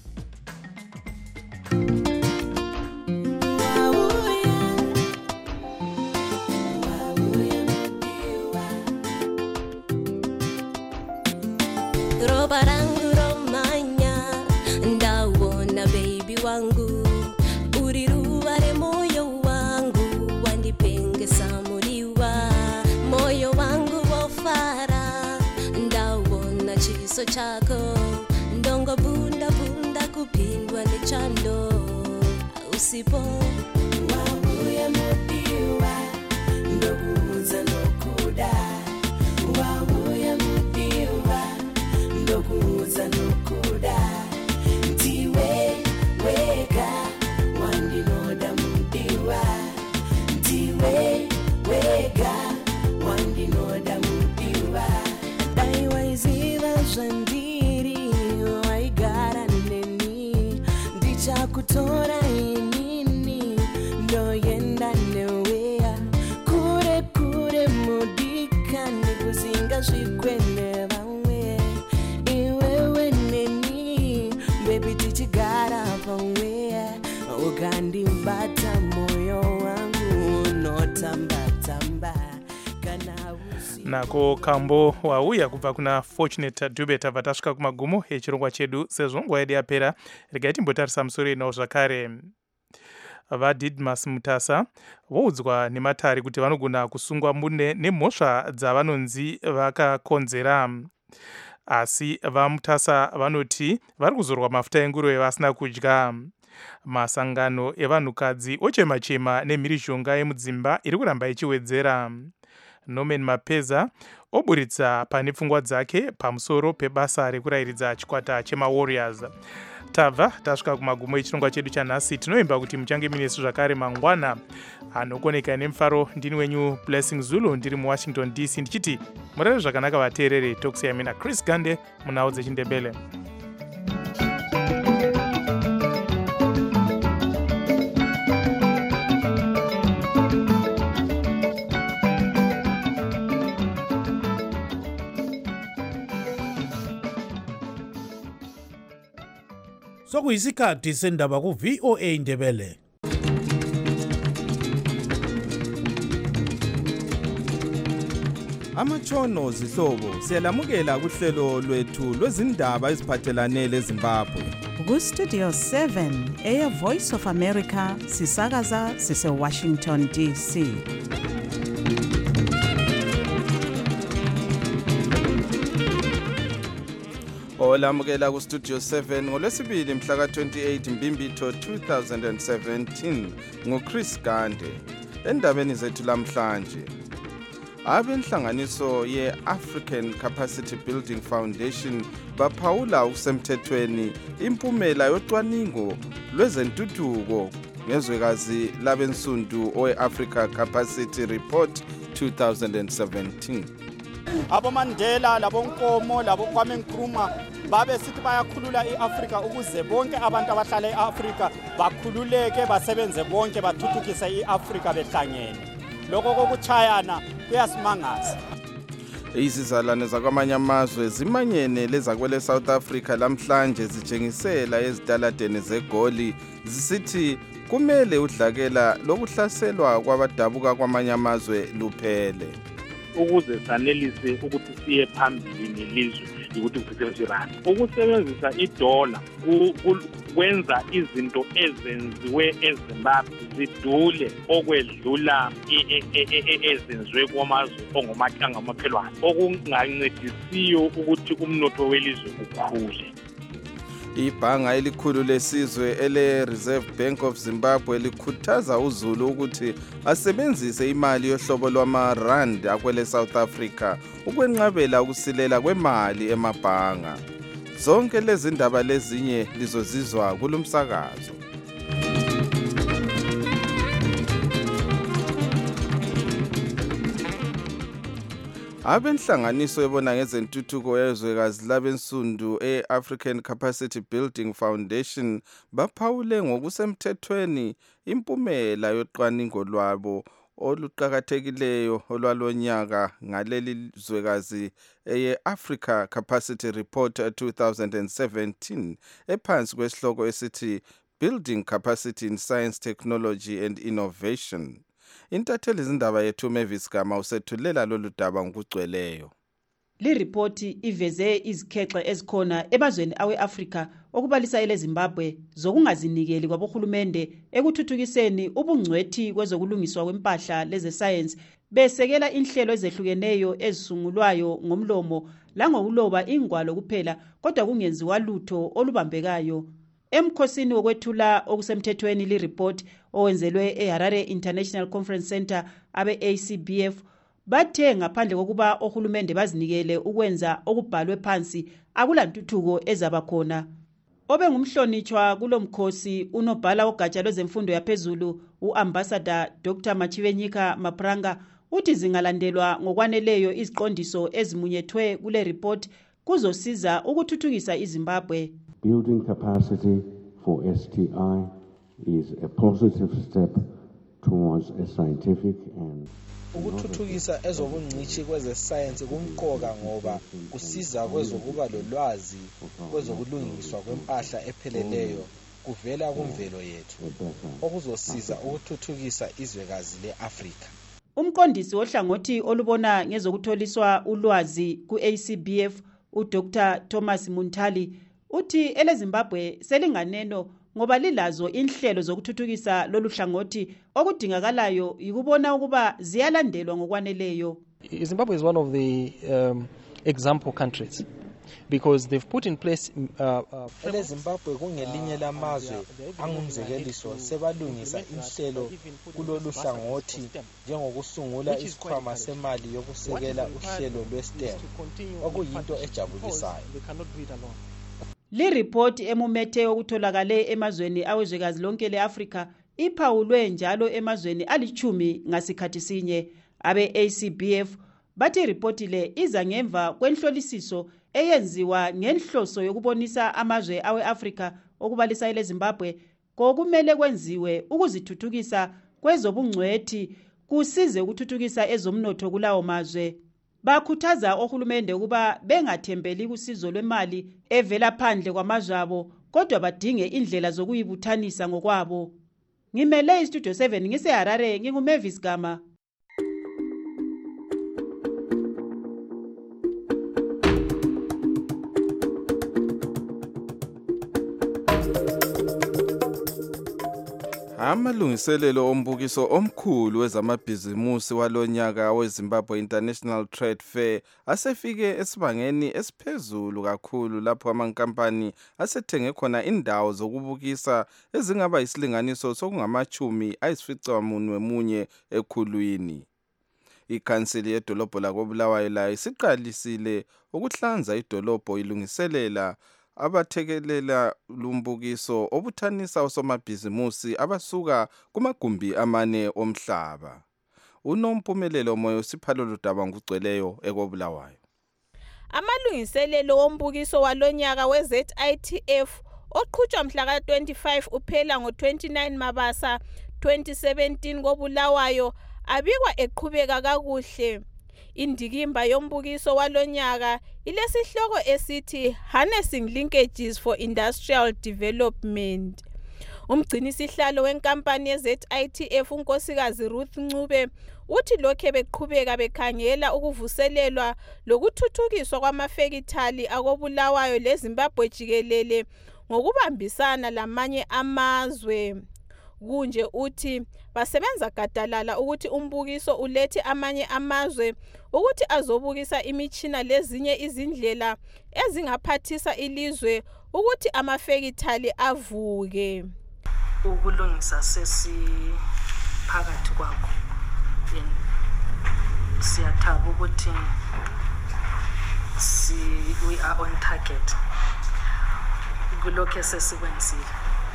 Chako ndongo bunda bunda kupindwa nechando usipo wabuya mupiwa ndokuudza nokuda wabuya mupiwa ndokuudza nokuda ndiwe wega wandinoda mupiwa ndiwe wega wandinoda mupiwa daiwaiziva zvandiri waigara neni ndichakutora inini ndoenda neweya kure kure mudika nekuzinga zvikwene vamwe iwewe neni bebi tichigara pamweya ukandibata moyo wangu unotambatamba nako kambo wauya kubva kuna Fortunate Dube tabva tasvika kumagumo echirongwa chedu. Sezvo nguva yedu yapera, regai timbotarisa musoro inawo zvakare. VaDidmus Mutasa voudzwa nematare kuti vanogona kusungwa mune nemhosva dzavanonzi vakakonzera. Asi vaMutasa vanoti vari kuzorwa mafuta enguruve vasina kudya. Masangano evanhukadzi ochema-chema nemhirishonga yemudzimba iri kuramba ichiwedzera. Norman Mapeza oburitsa pane pfungwa dzake pamusoro pebasa rekurayiridza chikwata chemawarriors. Tabva tasvika kumagumo echirongwa chedu chanhasi. Tinoimba kuti muchange minesu zvakare mangwana. Anokoneka nemufaro ndini wenyu Blessing Zulu ndiri muWashington D C ndichiti murare zvakanaka vateerere. Tokusiyai mina Chris Gande munhau dzechindebele. Sokuyisikhathi sendaba ku V O A Indebele. Amatshono zihlobo siyalamukela kuhlelo lwethu lwezindaba eziphathelane leZimbabwe. Ku Studio seven eya Voice of America sisakaza sise Washington D C. Olamukela ku Studio seven ngolwesibili mhla ka twenty-eight Mbimbitho two thousand seventeen ngoChris Gande. Endabeni zethu lamhlanje, abenhlanganiso ye-African Capacity Building Foundation baphawula ukusemthethweni impumela yocwaningo lwezentuthuko ngezwekazi labensundu owe-Africa Capacity Report two thousand seventeen. AboMandela labonkomo laboKwame Nkrumah babe sithi bayakhulula iAfrika ukuze bonke abantu abahlala eAfrika bakhululeke basebenze bonke bathuthukise iAfrika behlangene. Lokho kokuchayana kuyasimangaza. Izizalwane zakwamanye amazwe zimanyene lezakwele South Africa lamhlanje zijengisela ezitaladeni zeGoli zisithi kumele udlakela lokuhlaselwa kwabadabuka kwamanye amazwe luphele. Ukuze sanelise ukuthi siye phambili nelizwe ukuthi kusetshenziswe rand. Ukusebenzisa idola kwenza izinto ezenziwe eZimbabwe zidule okwedlula ezenziwe kwamazwe ongomakhelwane, okungancedisiyo ukuthi umnotho welizwe ukhule. Ibhanga elikhulu lesizwe ele Reserve Bank of Zimbabwe likhuthaza uZulu ukuthi asebenzise imali yohlobo lwama-rand akwele South Africa ukwenqabela ukusilela kwemali emabhanga. Zonke lezi ndaba lezinye lizozizwa kulumsakazo. Abenhlanganiso ebona ngezentuthuko yezwekazi labensundu e-African Capacity Building Foundation baphawule ngokusemthethweni impumela yocwaningo lwabo oluqhakathekileyo olwalonyaka ngaleli zwekazi eye-Africa Capacity Report two thousand seventeen ephansi kwesihloko esithi Building Capacity in Science, Technology and Innovation. Intatheli izindaba yethu Mavis Gama usethulela lolu daba ngokugcweleyo. Li ripoti iveze izikhexe ezikhona emazweni awe-Afrika okubalisa eleZimbabwe zokungazinikeli kwabohulumende ekuthuthukiseni ubungcwethi kwezokulungiswa kwempahla leze science besekela inhlelo ezehlukeneyo ezisungulwayo ngomlomo langokuloba ingwalo kuphela kodwa kungenziwa lutho olubambekayo. Emkhosini wokwethula okusemthethweni li report owenzelwe eHarare International Conference Center abe A C B F bathe ngaphandle kokuba ohulumende bazinikele ukwenza okubhalwe phansi akulantuthuko ezabakhona. Obe ngumhlonitshwa kulomkhosi unobhala ogatsha lwezemfundo yaphezulu uAmbassador Doctor Machivenyika Mapranga uthi zingalandelwa ngokwaneleyo iziqondiso ezimunyethwe kule report kuzosiza ukuthuthukisa iZimbabwe. Building capacity for S T I is a positive step towards a scientific and ukuthuthukisa ezobungcishi kwezesayensi kumqoka ngoba kusiza kwezokuba lolwazi kwezokulungiswa kwempahla epheleleyo kuvela kumvelo yethu okuzosiza ukuthuthukisa izwekazi leAfrika. Umqondisi ohlangothi olubona ngezokutholiswa ulwazi ku-A C B F uDr Thomas Muntali uthi eleZimbabwe selinganeno ngoba lilazo inhlelo zokuthuthukisa lolu hlangothi okudingakalayo yikubona ukuba ziyalandelwa ngokwaneleyo. Zimbabwe is one of the um, example countries because they've put in place uh, uh, eleZimbabwe kungelinye lamazwe angumzekeliso sebalungisa inhlelo kulolu hlangothi njengokusungula isikhwama semali yokusekela uhlelo lwe-STEM okuyinto ejabulisayo. Liripoti emumethe okutholakale emazweni awezwekazi lonke le-Afrika iphawulwe njalo emazweni alichumi ngasikhathi sinye. Abe-A C B F bathi iripoti le iza ngemva kwenhlolisiso eyenziwa ngenhloso yokubonisa amazwe awe-Afrika okubalisa eleZimbabwe kokumele kwenziwe ukuzithuthukisa kwezobungcwethi kusize ukuthuthukisa ezomnotho kulawo mazwe. Bakhuthaza ohulumende ukuba bengathembeli kusizo lwemali evela phandle kwamazwe abo kodwa badinge indlela zokuyibuthanisa ngokwabo. Ngimele iStudio seven ngiseHarare nginguMavis Gama. Amalungiselelo ombukiso omkhulu wezamabhizimusi walonyaka weZimbabwe International Trade Fair asefike esibangeni esiphezulu kakhulu lapho amankampani asethenge khona indawo zokubukisa ezingaba isilinganiso sokungamachumi ayisificamunwe munye ekhulwini. Ikhansili yedolobho lakoBulawayo layo isiqalisile ukuhlanza idolobho ilungiselela abathekelela lumbukiso obuthanisa osomabhizimusi abasuka kumagumbi amane omhlaba. Unompumelelo moyo siphalolo daba ngugcweleyo ekoBulawayo. Amalungiselelo wombukiso walonyaka we-Z I T F oqhutshwa mhla ka twenty-five uphela ngo twenty-nine Mabasa twenty seventeen koBulawayo abikwa eqhubeka kakuhle. Indikimba yombukiso walonyaka ilesihloko esithi Harnessing Linkages for Industrial Development. Umgcinisihlalo wenkampani ye-Z I T F unkosikazi Ruth Ncube uthi lokho beqhubeka bekhangela ukuvuselelwa lokuthuthukiswa kwamafekithali akoBulawayo leZimbabwe jikelele ngokubambisana lamanye amazwe. Kunje uthi basebenza gadalala ukuthi umbukiso ulethi amanye amazwe ukuthi azobukisa imichina lezinye izindlela ezingaphathisa ilizwe ukuthi amafekithali avuke. Ukulungisa sesiphakathi kwakho. Siyathaba ukuthi si we are on target. Kulokho sesikwenzile.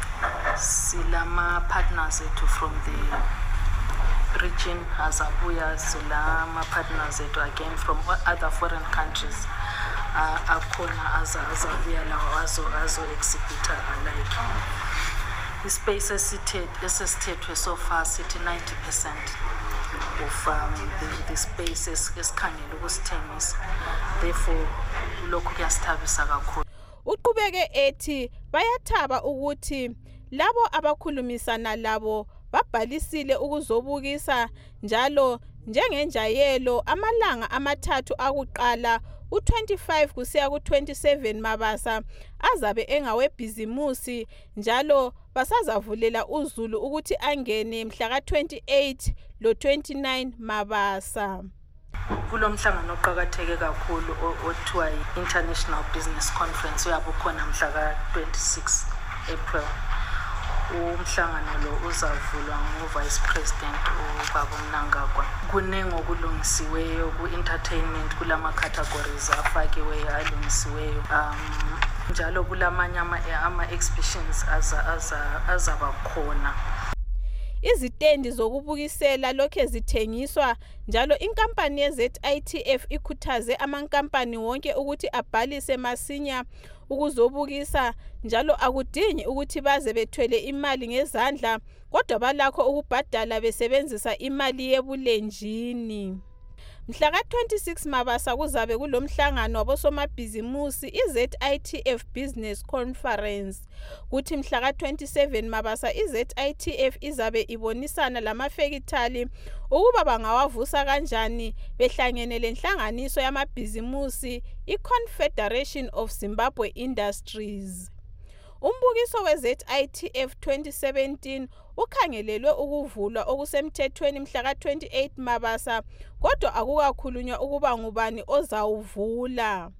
Silama partners ethu from the region azabuya silama partners ethu again from other foreign countries uh, akhona azabuya lawo azo azo exhibitor alike. Ispace esithethwe so far sithi ninety percent of um, the, the spaces esikhangela ukusithengisa, therefore lokhu kuyasithabisa kakhulu. Uqhubeke ethi bayathaba ukuthi labo abakhulumisana labo babhalisile ukuzobukisa njalo njengenjayelo amalanga amathathu akuqala u twenty-five kusiya ku twenty-seven Mabasa azabe engawebhizimusi njalo basazavulela uZulu ukuthi angene mhla ka twenty-eight lo twenty-nine Mabasa. Kulomhlangano oqhakatheke kakhulu othiwa i-International Business Conference uyabukhona mhla ka twenty-six April. Umhlangano lo uzavulwa ngu-Vice President uBaba Mnangagwa. Kuningi okulungisiweyo ku-entertainment kulama categories afakiweyo alungisiweyo. Um njalo kulamanye ama-exhibitions azaba khona. Izitendi zokubukisela lokho zithengiswa njalo inkampani ye-Z I T F ikhuthaze amankampani wonke ukuthi abhalise masinya ukuzobukisa njalo akudingi ukuthi baze bethwele imali ngezandla kodwa balakho ukubhadala besebenzisa imali yebulenjini. Mhla ka twenty-six Mabasa kuzabe kulomhlangano wabosomabhizimusi i-Z I T F Business Conference. Kuthi mhla ka twenty-seven Mabasa i-Z I T F izabe ibonisana lamafekithali ukuba bangawavusa kanjani behlangene lenhlanganiso yamabhizimusi i-Confederation of Zimbabwe Industries. Umbukiso we-Z I T F twenty seventeen ukhangelelwe ukuvulwa okusemthethweni mhla ka twenty-eight Mabasa kodwa akukakhulunywa ukuba ngubani ozawuvula.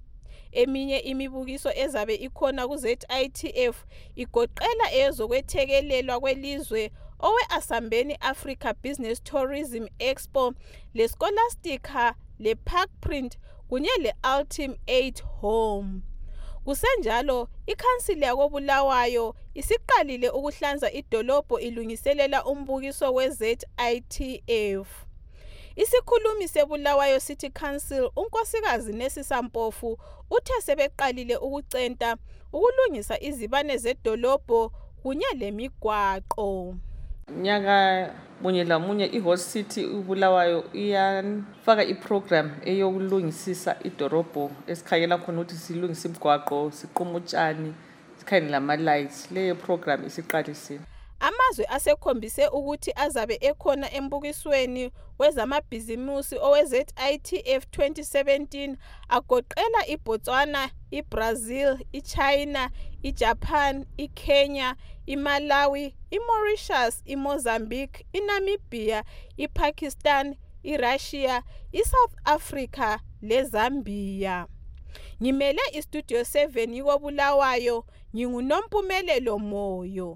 Eminye imibukiso ezabe ikhona ku-Z I T F igoqela eyezokwethekelelwa kwelizwe owe-Asambeni Africa Business Tourism Expo, le-Scholastica, le-Park Print kunye le-Ultim eight Home. Kusenjalo, ikhansili yakoBulawayo isiqalile ukuhlanza idolobho ilungiselela umbukiso we-Z I T F. Isikhulumi seBulawayo City Council unkosikazi Nesisa Mpofu uthe sebeqalile ukucenta ukulungisa izibane zedolobho kunye lemigwaqo. Nyaka munye lamunye iHost City uBulawayo iyafaka iprogram eyokulungisisa idorobho esikhayela khona ukuthi silungise imigwaqo, siquma utshani, sikhanyela ama lights. Leyo program isiqalisile. Amazwe asekhombise ukuthi azabe ekhona embukisweni wezamabhizimusi owe-Z I T F twenty seventeen agoqela iBotswana, iBrazil, iChina, iJapan, iKenya, iMalawi, iMauritius, iMozambique, iNamibia, iPakistan, iRussia, iSouth Africa leZambia. Ngimele iStudio seven yikoBulawayo, nginguNompumelelo Moyo.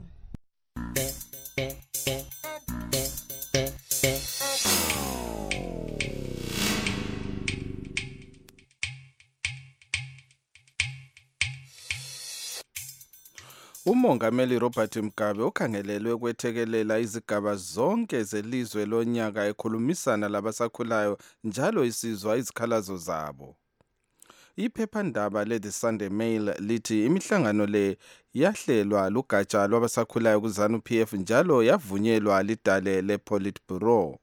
Umongameli Robert Mugabe ukhangelelwe ukwethekelela izigaba zonke zelizwe lonyaka ekhulumisana labasakhulayo njalo isizwa izikhalazo zabo. Iphephandaba le The Sunday Mail lithi imihlangano le yahlelwa lugatsha lwabasakhulayo kuZANU P F njalo yavunyelwa lidale lePolitburo.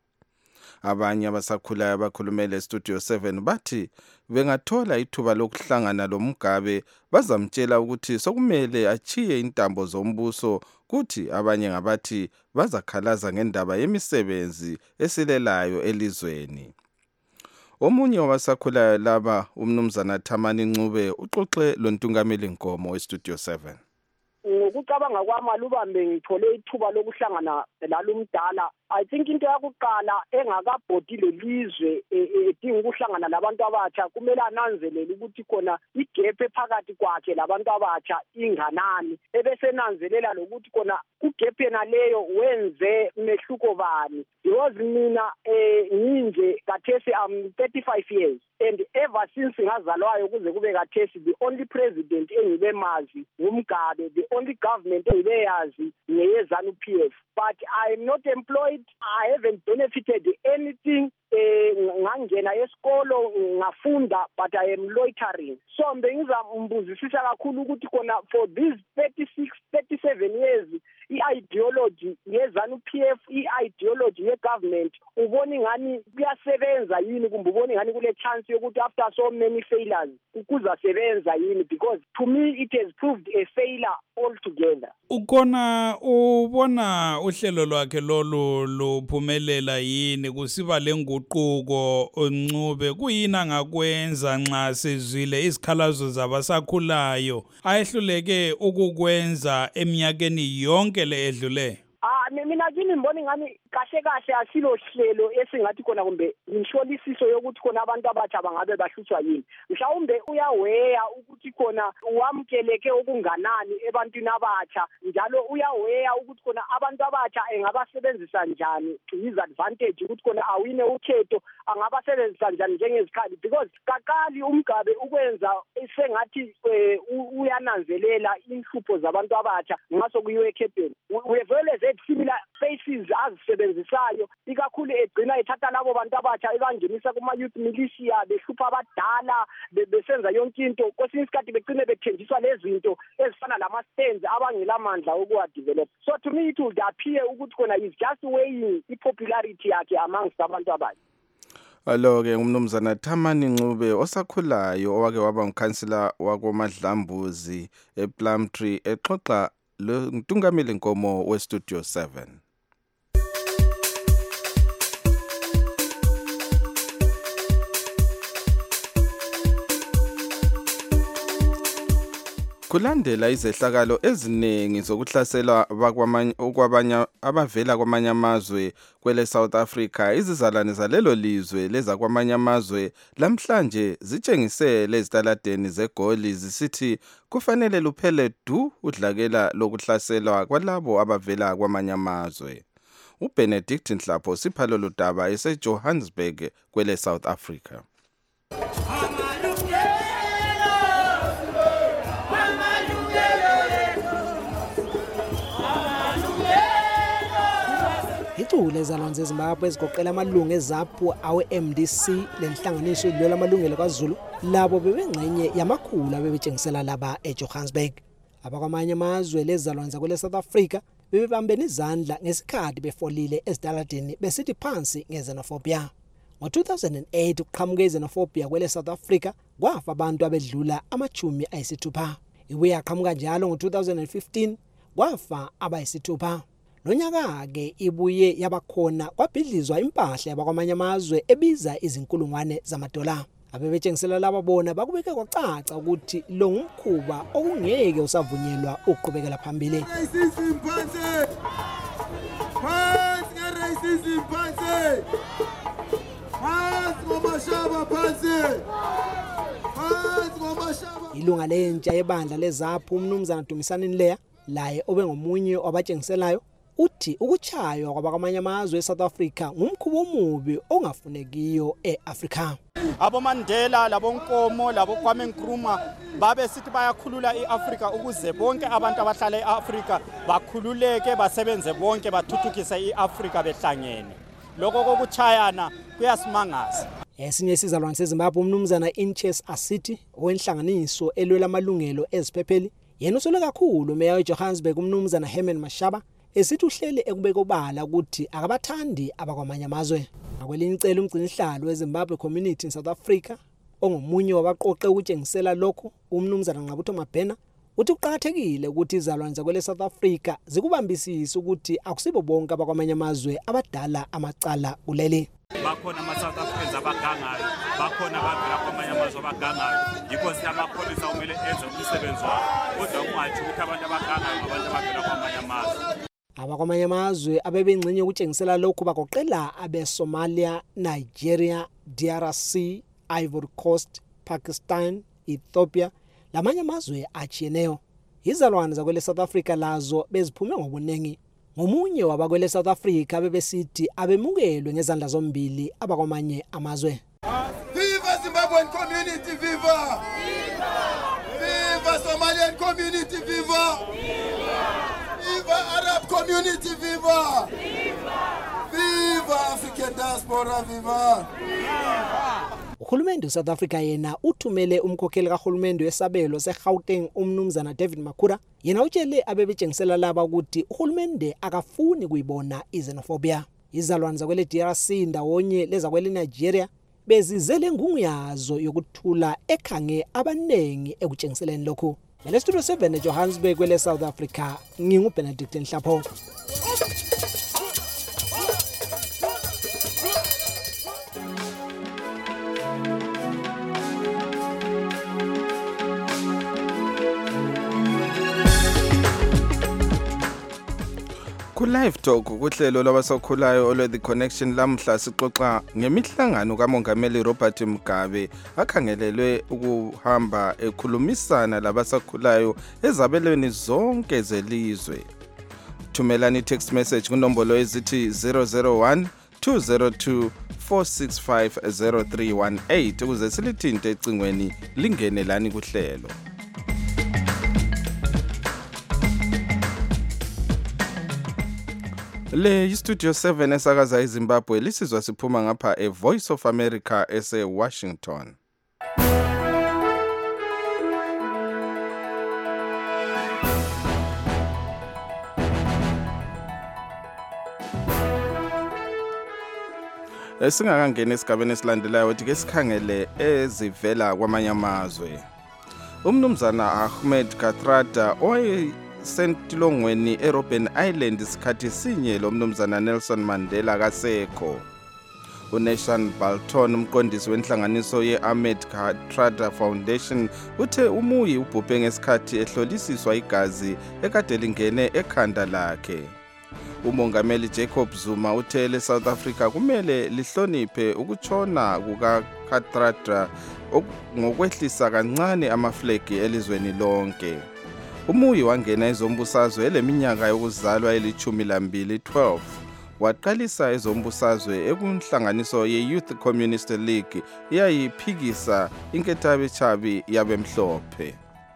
Abanye abasakhulayo abakhulumele eStudio seven bathi bengathola ithuba lokuhlangana loMugabe bazamtshela ukuthi sokumele achiye intambo zombuso, kuthi abanye ngabathi bazakhalaza ngendaba yemisebenzi esilelayo elizweni. Omunye wabasakhulayo laba umnumzana Thamani Ncube uxoxe loNtungameli Nkomo weStudio seven. Ngokucabanga kwami alubambe ngithole ithuba lokuhlangana lalumdala. I think into yakuqala engakabhodi lelizwe edinga ukuhlangana labantu abatsha kumele ananzelele ukuthi khona igap phakathi kwakhe labantu abatsha inganani, ebese nanzelela lokuthi khona kugap yena leyo wenze mehluko bani. Because mina nginje kathesi I'm thirty-five years and ever since ngazalwayo kuze kube kathesi the only president engibe mazi ngumgabe, the only government engibe yazi ngeyeZANU P F, but I'm not employed. I haven't benefited anything. Ngangena esikolo ngafunda, but I am loitering. So bengizambuzisisa kakhulu ukuthi khona for these thirty-six thirty-seven years i-ideology yeZANU P F, i-ideology ye-government ubona ngani kuyasebenza yini, kumbe ubona ngani kule chance yokuthi after so many failures kuzasebenza yini, because to me it has proved a failure altogether. Ukona ubona uhlelo lwakhe lolu luphumelela yini, kusiba lenguquko Ncube, kuyini angakwenza nxa sezwile izikhalazo zabasakhulayo ayehluleke ukukwenza eminyakeni yonke le edlule? Ah, mina kimi ngibona ngani kahle kahle asilo hlelo esingathi khona kumbe inhlolisiso yokuthi khona abantu abatsha bangabe bahluthwa yini. Mhlawumbe uyaweya ukuthi khona wamkeleke okunganani ebantwini abatsha, njalo uyaweya ukuthi khona abantu abatsha engabasebenzisa njani to his advantage, ukuthi khona awine ukhetho angabasebenzisa njani njengezikhali, because kakali uMgabe ukwenza sengathi uyananzelela inhlupho zabantu abatsha ngaso kuyiwe ekhethweni. Uyevele ze similar faces azisebenzisayo, ikakhulu egcina ethatha labo bantu abatsha ebangenisa kuma youth militia behlupha abadala besenza yonke into, kwesinye isikhathi begcine bethenjiswa lezinto ezifana lama stands abangelamandla okuwadevelop. So to me it would appear ukuthi khona is just weighing i-popularity yakhe amongst abantu abatsha. Alo-ke umnumzana Thamani Ncube osakhulayo owake waba ngukhansila wakoMadlambuzi ePlumtree exoxa loNtungameli Nkomo weStudio seven. Kulandela izehlakalo eziningi zokuhlaselwa kwabanye abavela kwamanye amazwe kwele South Africa, izizalwane zalelo lizwe leza kwamanye amazwe lamhlanje zitshengisele ezitaladeni zeGoli zisithi kufanele luphele du udlakela lokuhlaselwa kwalabo abavela kwamanye amazwe. uBenedict Nhlapho siphalo ludaba eseJohannesburg kwele South Africa. Icule ezalwane zeZimbabwe ezigoqela amalungu ezaphu awe-M D C lenhlanganiso edlula amalungelo kwaZulu labo bebengxenye yamakhulu abebetshengisela laba eJohannesburg. Abakwamanye amazwe lezalwane zakwele South Africa bebebambene izandla ngesikhathi befolile ezitaladeni besithi phansi ngezenophobia. Ngo-two thousand eight ukuqhamuka izenophobia kwele South Africa kwafa abantu abedlula amachumi ayisithupha. Ibuye yaqhamuka njalo ngo-two thousand fifteen kwafa abayisithupha. Lonyaka ke ibuye yabakhona kwabhidlizwa impahla yabakwamanye amazwe ebiza izinkulungwane zamadola. Abebetshengisela laba bona bakubeke kwacaca ukuthi lo ngumkhuba okungeke usavunyelwa ukuqhubekela phambili. Racism phansi. Phansi nge-racism phansi. Phansi ngomashaba phansi. Phansi ngomashaba. Ilunga lentsha yebandla lezaphu umnumzana Dumisani Nleya laye obengomunye wabatshengiselayo uthi ukuchaywa kwabakwamanye amazwe eSouth Africa ngumkhubo omubi ongafunekiyo eAfrika. Abomandela labonkomo laboKwame Nkrumah babe sithi bayakhulula iAfrika ukuze bonke abantu abahlala eAfrika bakhululeke basebenze bonke bathuthukise iAfrika behlangene. Lokho kokuchayana kuyasimangaza. Esinye isizalwane seZimbabwe umnumzana Inches Asiti owenhlanganiso elwela amalungelo eziphepheli yena usole kakhulu umeya weJohannesburg umnumzana Herman Mashaba esithi uhlele ekubeka obala ukuthi akabathandi abakwamanye amazwe. Akwelinye icele umgcinihlalo weZimbabwe Community in South Africa ongomunye wabaqoqe ukutshengisela lokho umnumzana Nqabutho Mabhena uthi kuqhakathekile ukuthi izalwane zakwele South Africa zikubambisise ukuthi akusibo bonke abakwamanye amazwe abadala amacala kuleli. Bakhona ama-South Africans abagangayo, bakhona abavela kwamanye amazwe abagangayo, yikho sithi amapholisa kumele enze umsebenzi wabo, kodwa kungathi ukuthi abantu abagangayo ngabantu abavela kwamanye amazwe. Abakwamanye amazwe abebengxenye ukutshengisela lokhu bagoqela abe-Somalia, Nigeria, D R C, Ivory Coast, Pakistan, Ethiopia, lamanye amazwe achiyeneyo. Izalwane zakwele South Africa lazo beziphume ngobuningi. Ngomunye wabakwele South Africa bebesithi abemukelwe ngezandla zombili abakwamanye amazwe. Viva Zimbabwean community, viva! Viva Somalian community, viva! Viva Arab community, viva! Viva African diaspora, viva! Uhulumende weSouth Africa yena uthumele umkhokheli kahulumende wesabelo seGauteng umnumzana David Makhura yena utshele abebetshengisela laba ukuthi uhulumende akafuni kuyibona izenophobia. Izalwane zakwele D R C ndawonye lezakwele Nigeria bezizele ngungu yazo yokuthula ekhange abanengi ekutshengiseleni lokho. Ngale Studio seven eJohannesburg kwele South Africa nginguBenedict Nhlapho. Ku-Live Talk kuhlelo lwabasakhulayo olwe The Connection lamhla sixoxa ngemihlangano kaMongameli Robert Mugabe akhangelelwe ukuhamba ekhulumisana labasakhulayo ezabelweni zonke zelizwe. Thumelani text message kunombolo ezithi zero zero one two zero two four six five zero three one eight ukuze silithinte ecingweni lingene lani kuhlelo. Le iStudio seven esakaza eZimbabwe lisizwa siphuma ngapha eVoice of America ese Washington. Esingakangena esigabeni esilandelayo ukuthi ke sikhangele ezivela kwamanye amazwe. Umnumzana Ahmed Kathrada oy sentilongweni eRobben Island isikhathi sinye lo mnumzana Nelson Mandela kasekho. uNation Balton umqondisi wenhlanganiso ye-Ahmed Kathrada Foundation uthe uMuyi ubhubhe ngesikhathi ehlolisiswa igazi ekade lingene ekhanda lakhe. Umongameli Jacob Zuma uthe le-South Africa kumele lihloniphe ukutshona kukaKathrada ngokwehlisa kancane amaflegi elizweni lonke. uMuyi wangena ezombusazwe eleminyaka yokuzalwa elithumi lambili twelve. Waqalisa ezombusazwe ekunhlanganiso ye-Youth Communist League eyayiphikisa inkethabetshabi yabemhlophe.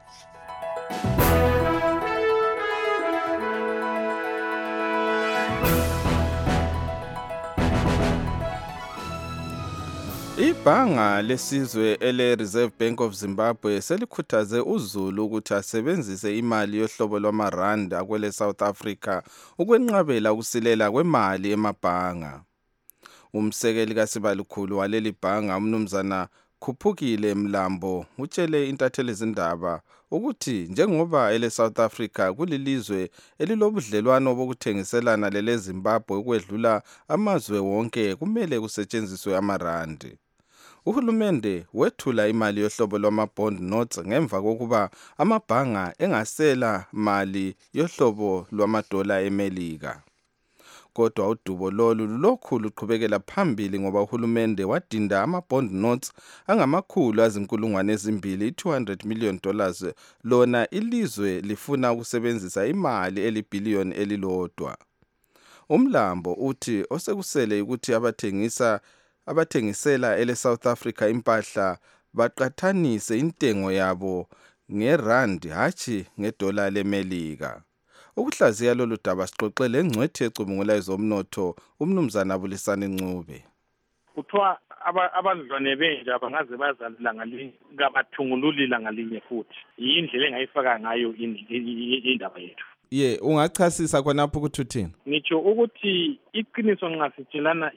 Ibhanga lesizwe ele-Reserve Bank of Zimbabwe selikhuthaze uZulu ukuthi asebenzise imali yohlobo lwamarandi akwele South Africa ukwenqabela ukusilela kwemali emabhanga. Umsekeli kaSibalukhulu waleli bhanga umnumzana Khuphukile Mlambo utshele intatheli zindaba ukuthi njengoba ele South Africa kulilizwe elilobudlelwano bokuthengiselana lele Zimbabwe ukwedlula amazwe wonke kumele kusetshenziswe amarandi. Uhulumende wethula imali yohlobo lwama-bond notes ngemva kokuba amabhanga engasela mali yohlobo lwamadola eMelika. Kodwa udubo lolu lulokhu luqhubekela phambili ngoba uhulumende wadinda ama-bond notes angamakhulu azinkulungwane ezimbili two hundred million dollars lona ilizwe lifuna ukusebenzisa imali elibhiliyoni elilodwa. Umlambo uthi osekusele ukuthi abathengisa abathengisela ele South Africa impahla baqathanise intengo yabo ngerandi hachi ngedola leMelika. Ukuhlaziya lolu daba sixoxele engcwethi ecubungula ezomnotho umnumzana Bulisani Ncube. Kuthiwa abadlwane benja bangaze bazalila ngalinye kabathungululila ngalinye futhi yindlela engayifaka ngayo indaba yethu. Ye ungachasisa khonapho ukuthi uthini? Ngithi ukuthi iqiniso nxa sitshelana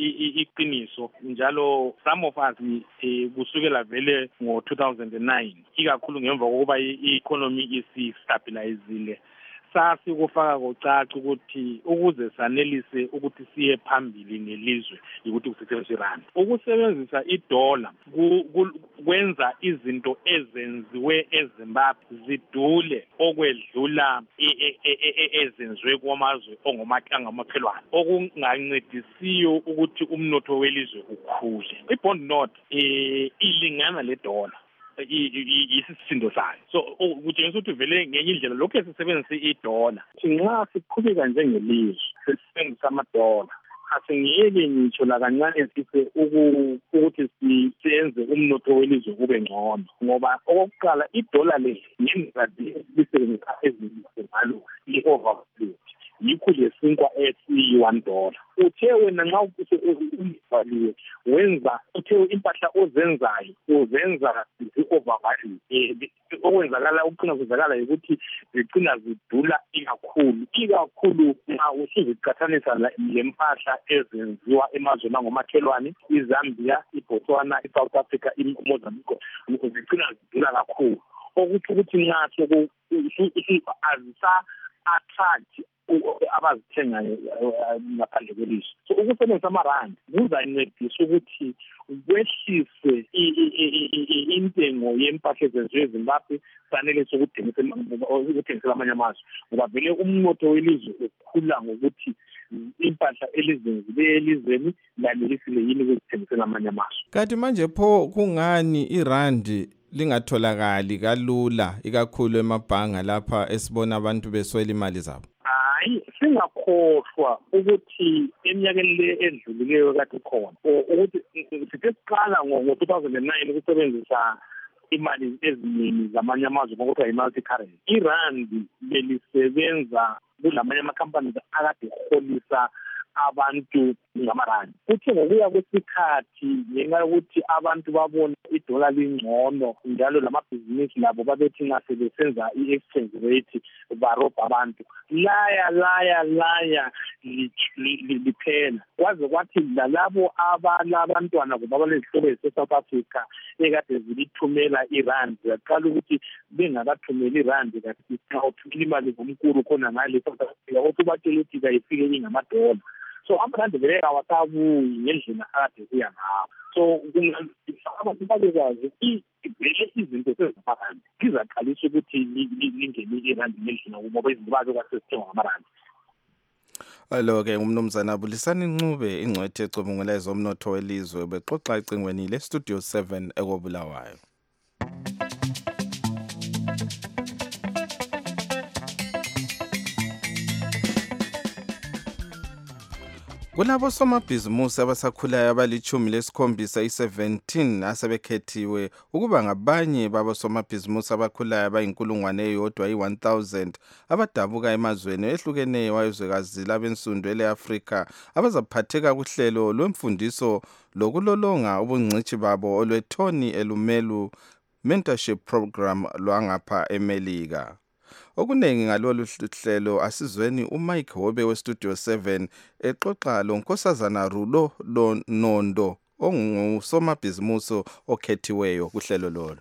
iqiniso njalo some of us kusukela vele ngo two thousand nine ikakhulu ngemva kokuba i-economy isi-stabilizile sasikufaka kocaca ukuthi ukuze sanelise ukuthi siye phambili nelizwe ukuthi kusetshenziswe irandi. Ukusebenzisa idola kwenza izinto ezenziwe eZimbabwe zidule okwedlula ezenziwe kwamazwe ongomakhelwane okungancedisiyo ukuthi umnotho welizwe ukhule. I-bond note ilingana le dola isisindo sayo. So kutshengisa ukuthi vele ngenye indlela lokho esisebenzisa idola nxa siqhubeka njengelizwe sisebenzisa amadola asingiyeke ngitsho la kancane sise ukuthi siyenze umnotho welizwe kube ngcono ngoba okokuqala idola le yenza lisebenzisa ezinye ngalo i-overvalued yikho lesinkwa esi-one dollar. Uthe wena nxa ubhaliwe wenza uthe impahla ozenzayo uzenza zi-overvalued. Okwenzakala ukuqina kwenzakala ukuthi zigcina zidula ikakhulu ikakhulu nxa usuziqathanisa lempahla ezenziwa emazweni angomakhelwane iZambia, iBotswana, iSouth Africa, iMozambique zigcina zidula kakhulu okuthi ukuthi nxa azisa attract abazithengayo ngaphandle kwelizwe. So ukusebenzisa amarandi kuzancedisa ukuthi kwehlise intengo yempahla ezenziwe eZimbabwe sanelise ukuthengisela amanye amazwe ngoba vele umnotho welizwe ukhula ngokuthi impahla elizenziwe elizweni lanelisile yini ukuzithengisela amanye amazwe. Kanti manje pho kungani irandi lingatholakali kalula ikakhulu emabhanga lapha esibona abantu beswela imali zabo? Hayi singakhohlwa ukuthi eminyakeni le edlulileyo kade khona ukuthi sithe siqala ngo two thousand nine ukusebenzisa imali eziningi zamanye amazwe ngokuthiwa yi-multi currency. Irandi belisebenza kulamanye ama-companies akade holisa abantu ngamarandi. Kuthe ngokuya kwesikhathi ngenxa yokuthi abantu babona idola lingcono njalo lamabhizinisi labo babethi nxa sebesenza i-exchange rate barobha abantu laya laya laya liphela kwaze kwathi lalabo abalabantwana kumbe abalezihlobo ese-South Africa ekade zilithumela irandi yaqala ukuthi bengakathumeli irandi kathi xa uthumela imali ngomkhulu khona ngale South Africa ukuthi batshela ukuthi kayifike ingamadola. so amarandi vele awakabuyi ngendlela akade kuya ngawo so kunganzisa abantu babekwazi vele izinto seziphakathi ngizaqalisa ukuthi lingene irandi ngendlela ngoba izinto bazo kwasesithenga ngamarandi. Alo-ke umnumzana Bulisani Ncube ingcwethe ecubungula ezomnotho welizwe bexoxa ecingweni le-Studio seven ekobulawayo. Kulabo somabhizimusi abasakhulayo abalichumi lesikhombisa i-seventeen asebekhethiwe ukuba ngabanye babo somabhizimusi abakhulayo abayinkulungwane eyodwa i-one thousand abadabuka emazweni ehlukeneyo wayezwekazi labensundu ele-Afrika abazaphatheka kuhlelo lwemfundiso lokulolonga ubungcitshi babo olwethoni elumelu mentorship program lwangapha eMelika. Okunengi ngalolu hlelo asizweni uMike Hobe weStudio seven exoxa lonkosazana Rulo Nondo ongusomabhizimusi okhethiweyo kuhlelo lolo.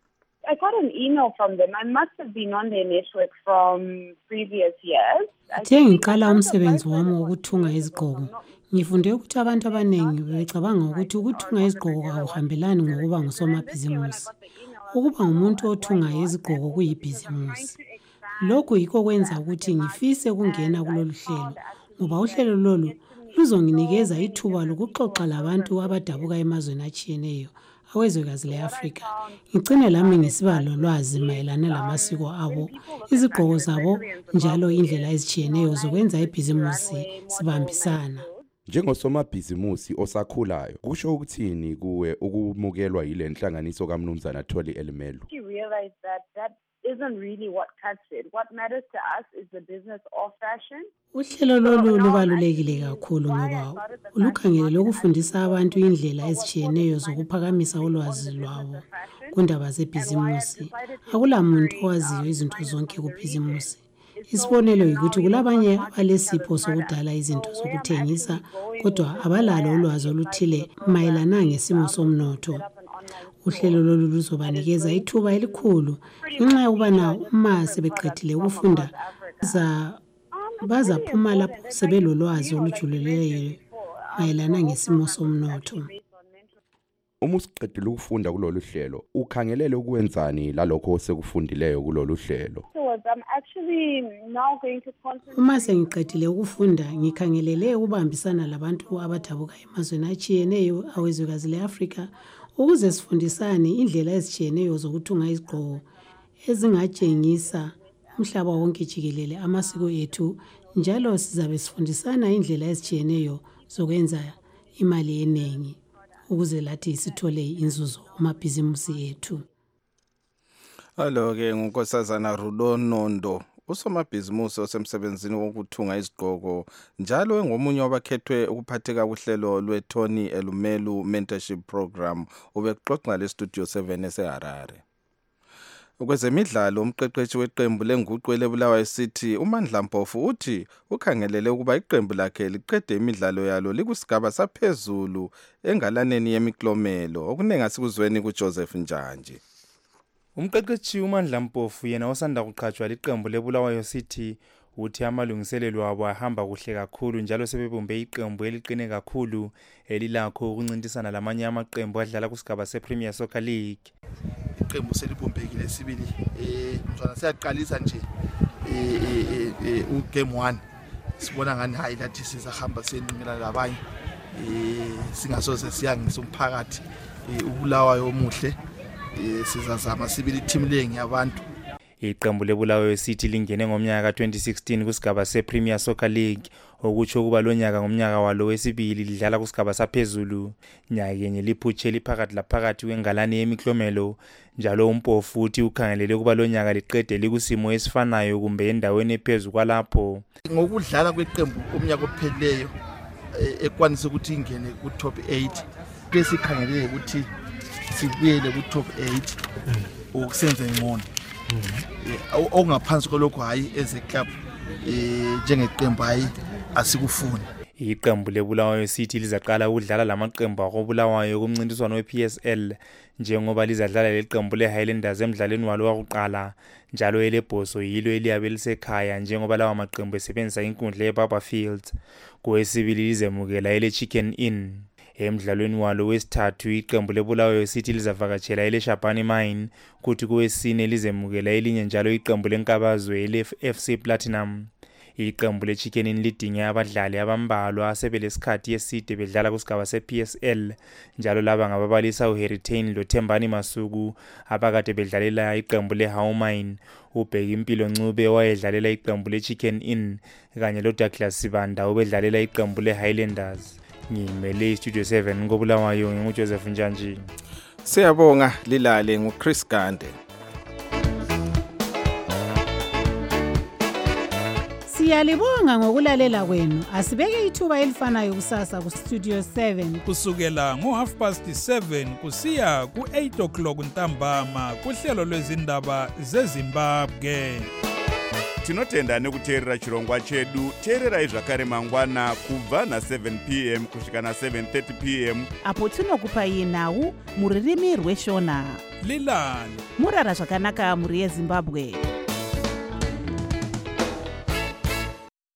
I got an email from them. I must have been on their network from previous years. Uthe ngiqala umsebenzi wami wokuthunga izigqoko. Ngifunde ukuthi abantu abaningi bebecabanga ukuthi ukuthunga izigqoko akuhambelani ngokuba ngusomabhizimusi. Ukuba ngumuntu othunga izigqoko kuyibhizimusi. Lokhu yikho kwenza ukuthi ngifise ukungena kulolu hlelo ngoba uhlelo lolu luzonginikeza ithuba lokuxoxa labantu abadabuka emazweni atshiyeneyo awezwekazi le-Afrika. Ngicine lami ngisiba lolwazi mayelana lamasiko abo, izigqoko zabo njalo indlela ezitshiyeneyo zokwenza ibhizimusi sibambisana. Njengosomabhizimusi osakhulayo kusho ukuthini kuwe ukumukelwa yile nhlanganiso kaMnumzana Tholi Elumelu? You realize that that isn't really what cuts it. What matters to us is the business of fashion. Uhlelo lolu lubalulekile kakhulu ngoba ulukhangelele ukufundisa abantu indlela ezitshiyeneyo zokuphakamisa ulwazi lwabo kundaba zebhizimusi. Akulamuntu owaziyo izinto zonke kubhizimusi. Isibonelo ukuthi kulabanye abalesipho sokudala izinto zokuthengisa kodwa abalalo ulwazi oluthile mayelana ngesimo somnotho. Uhlelo lolu luzobanikeza ithuba elikhulu ngenxa yokubana uma sebeqedile ukufunda bazaphuma lapho sebelolwazi olujulileyo mayelana ngesimo somnotho. Uma usiqedile ukufunda kulolu hlelo ukhangelele ukwenzani lalokho osekufundileyo kulolu hlelo? Uma sengiqedile ukufunda ngikhangelele ukubambisana labantu abadabuka emazweni atshiyeneyo awezwekazi le-Afrika ukuze sifundisane indlela ezitshiyeneyo zokuthunga izigqoko ezingatshengisa umhlaba wonke jikelele amasiko ethu, njalo sizabe sifundisana indlela ezitshiyeneyo zokwenza imali eningi ukuze lathi sithole inzuzo kumabhizimusi ethu. Alo-ke ngunkosazana Rulo Nondo usomabhizimusi osemsebenzini wokuthunga izigqoko njalo engomunye wabakhethwe ukuphatheka kuhlelo lwethoni elumelu mentorship program ubexoxa le-Studio seven eseHarare. Kwezemidlalo umqeqeshi weqembu lenguqu elebulawayo City uMandla Mpofu uthi ukhangelele ukuba iqembu lakhe liqede imidlalo yalo likusigaba saphezulu engalaneni yemiklomelo okunenga sikuzweni kuJoseph Njanje. Umqeqeshi uMandla Mpofu yena osanda kuqhatshwa liqembu lebulawayo City uthi amalungiselelo abo ahamba kuhle kakhulu njalo sebebumbe iqembu eliqine kakhulu elilakho ukuncintisana lamanye amaqembu adlala kusigaba sePremier Soccer League. Iqembu selibumbekile sibili eh mfana siyaqalisa nje eh eh ugame one sibona ngani hayi lathi sizahamba senqinela labanye eh singasoze siyangisa umphakathi ubulawayo omuhle eh sizazama sibili team lengi yabantu. Iqembu lebulawayo City lingene ngomnyaka ka twenty sixteen kusigaba sePremier Soccer League okutsho kuba lonyaka ngomnyaka walo wesibili lidlala kusigaba saphezulu. Nyaka yenye liphutshe liphakathi laphakathi kwengalane yemiklomelo njalo uMpofu uthi ukhangelele kuba lonyaka liqede likusimo esifanayo kumbe endaweni ephezulu kwalapho. Ngokudlala kweqembu umnyaka opheleyo ekwanisa ukuthi ingene ku top eight bese ikhangelele ukuthi sibuyele ku top eight ukusenze ngcono. Okungaphansi kolokho hayi eze club eh njengeqembu hayi asikufuni. Iqembu leBulawayo City lizaqala ukudlala lamaqembu akobulawayo kumncintiswano we-P S L njengoba lizadlala leqembu le-Highlanders emdlalweni walo wakuqala njalo elebhoso yilo eliyabe lisekhaya njengoba lawa maqembu esebenzisa inkundla yeBarberfield. Kowesibili lizemukela ele-Chicken Inn. Emdlalweni walo wesithathu iqembu leBulawayo City lizavakatshela ele-Shabani Mine kuthi kowesine lizemukela elinye njalo iqembu leNkabazwe ele-F C Platinum. Iqembu le-Chicken Inn lidinge abadlali abambalwa asebelesikhathi eside bedlala kusigaba se-P S L njalo laba ngababalisa uHeritain loThembani Masuku abakade bedlalela iqembu le-Howmine, uBheki Impilo Ncube owayedlalela iqembu le-Chicken Inn kanye loDouglas Sibanda obedlalela iqembu le-Highlanders. Ngimele iStudio seven koBulawayo nginguJoseph Njanji. Siyabonga Lilale nguChris Gande. Siyalibonga ngokulalela kwenu. Asibeke ithuba elifanayo kusasa ku Studio seven kusukela ngo half past seven kusiya ku eight o'clock ntambama kuhlelo lwezindaba zeZimbabwe. Tinotenda nekuteerera chirongwa chedu. Teererai zvakare mangwana kubva na seven p m kusvika na seven thirty p m apo tinokupai nhau muririmi rweshona. Lilani Murara zvakanaka muri yeZimbabwe.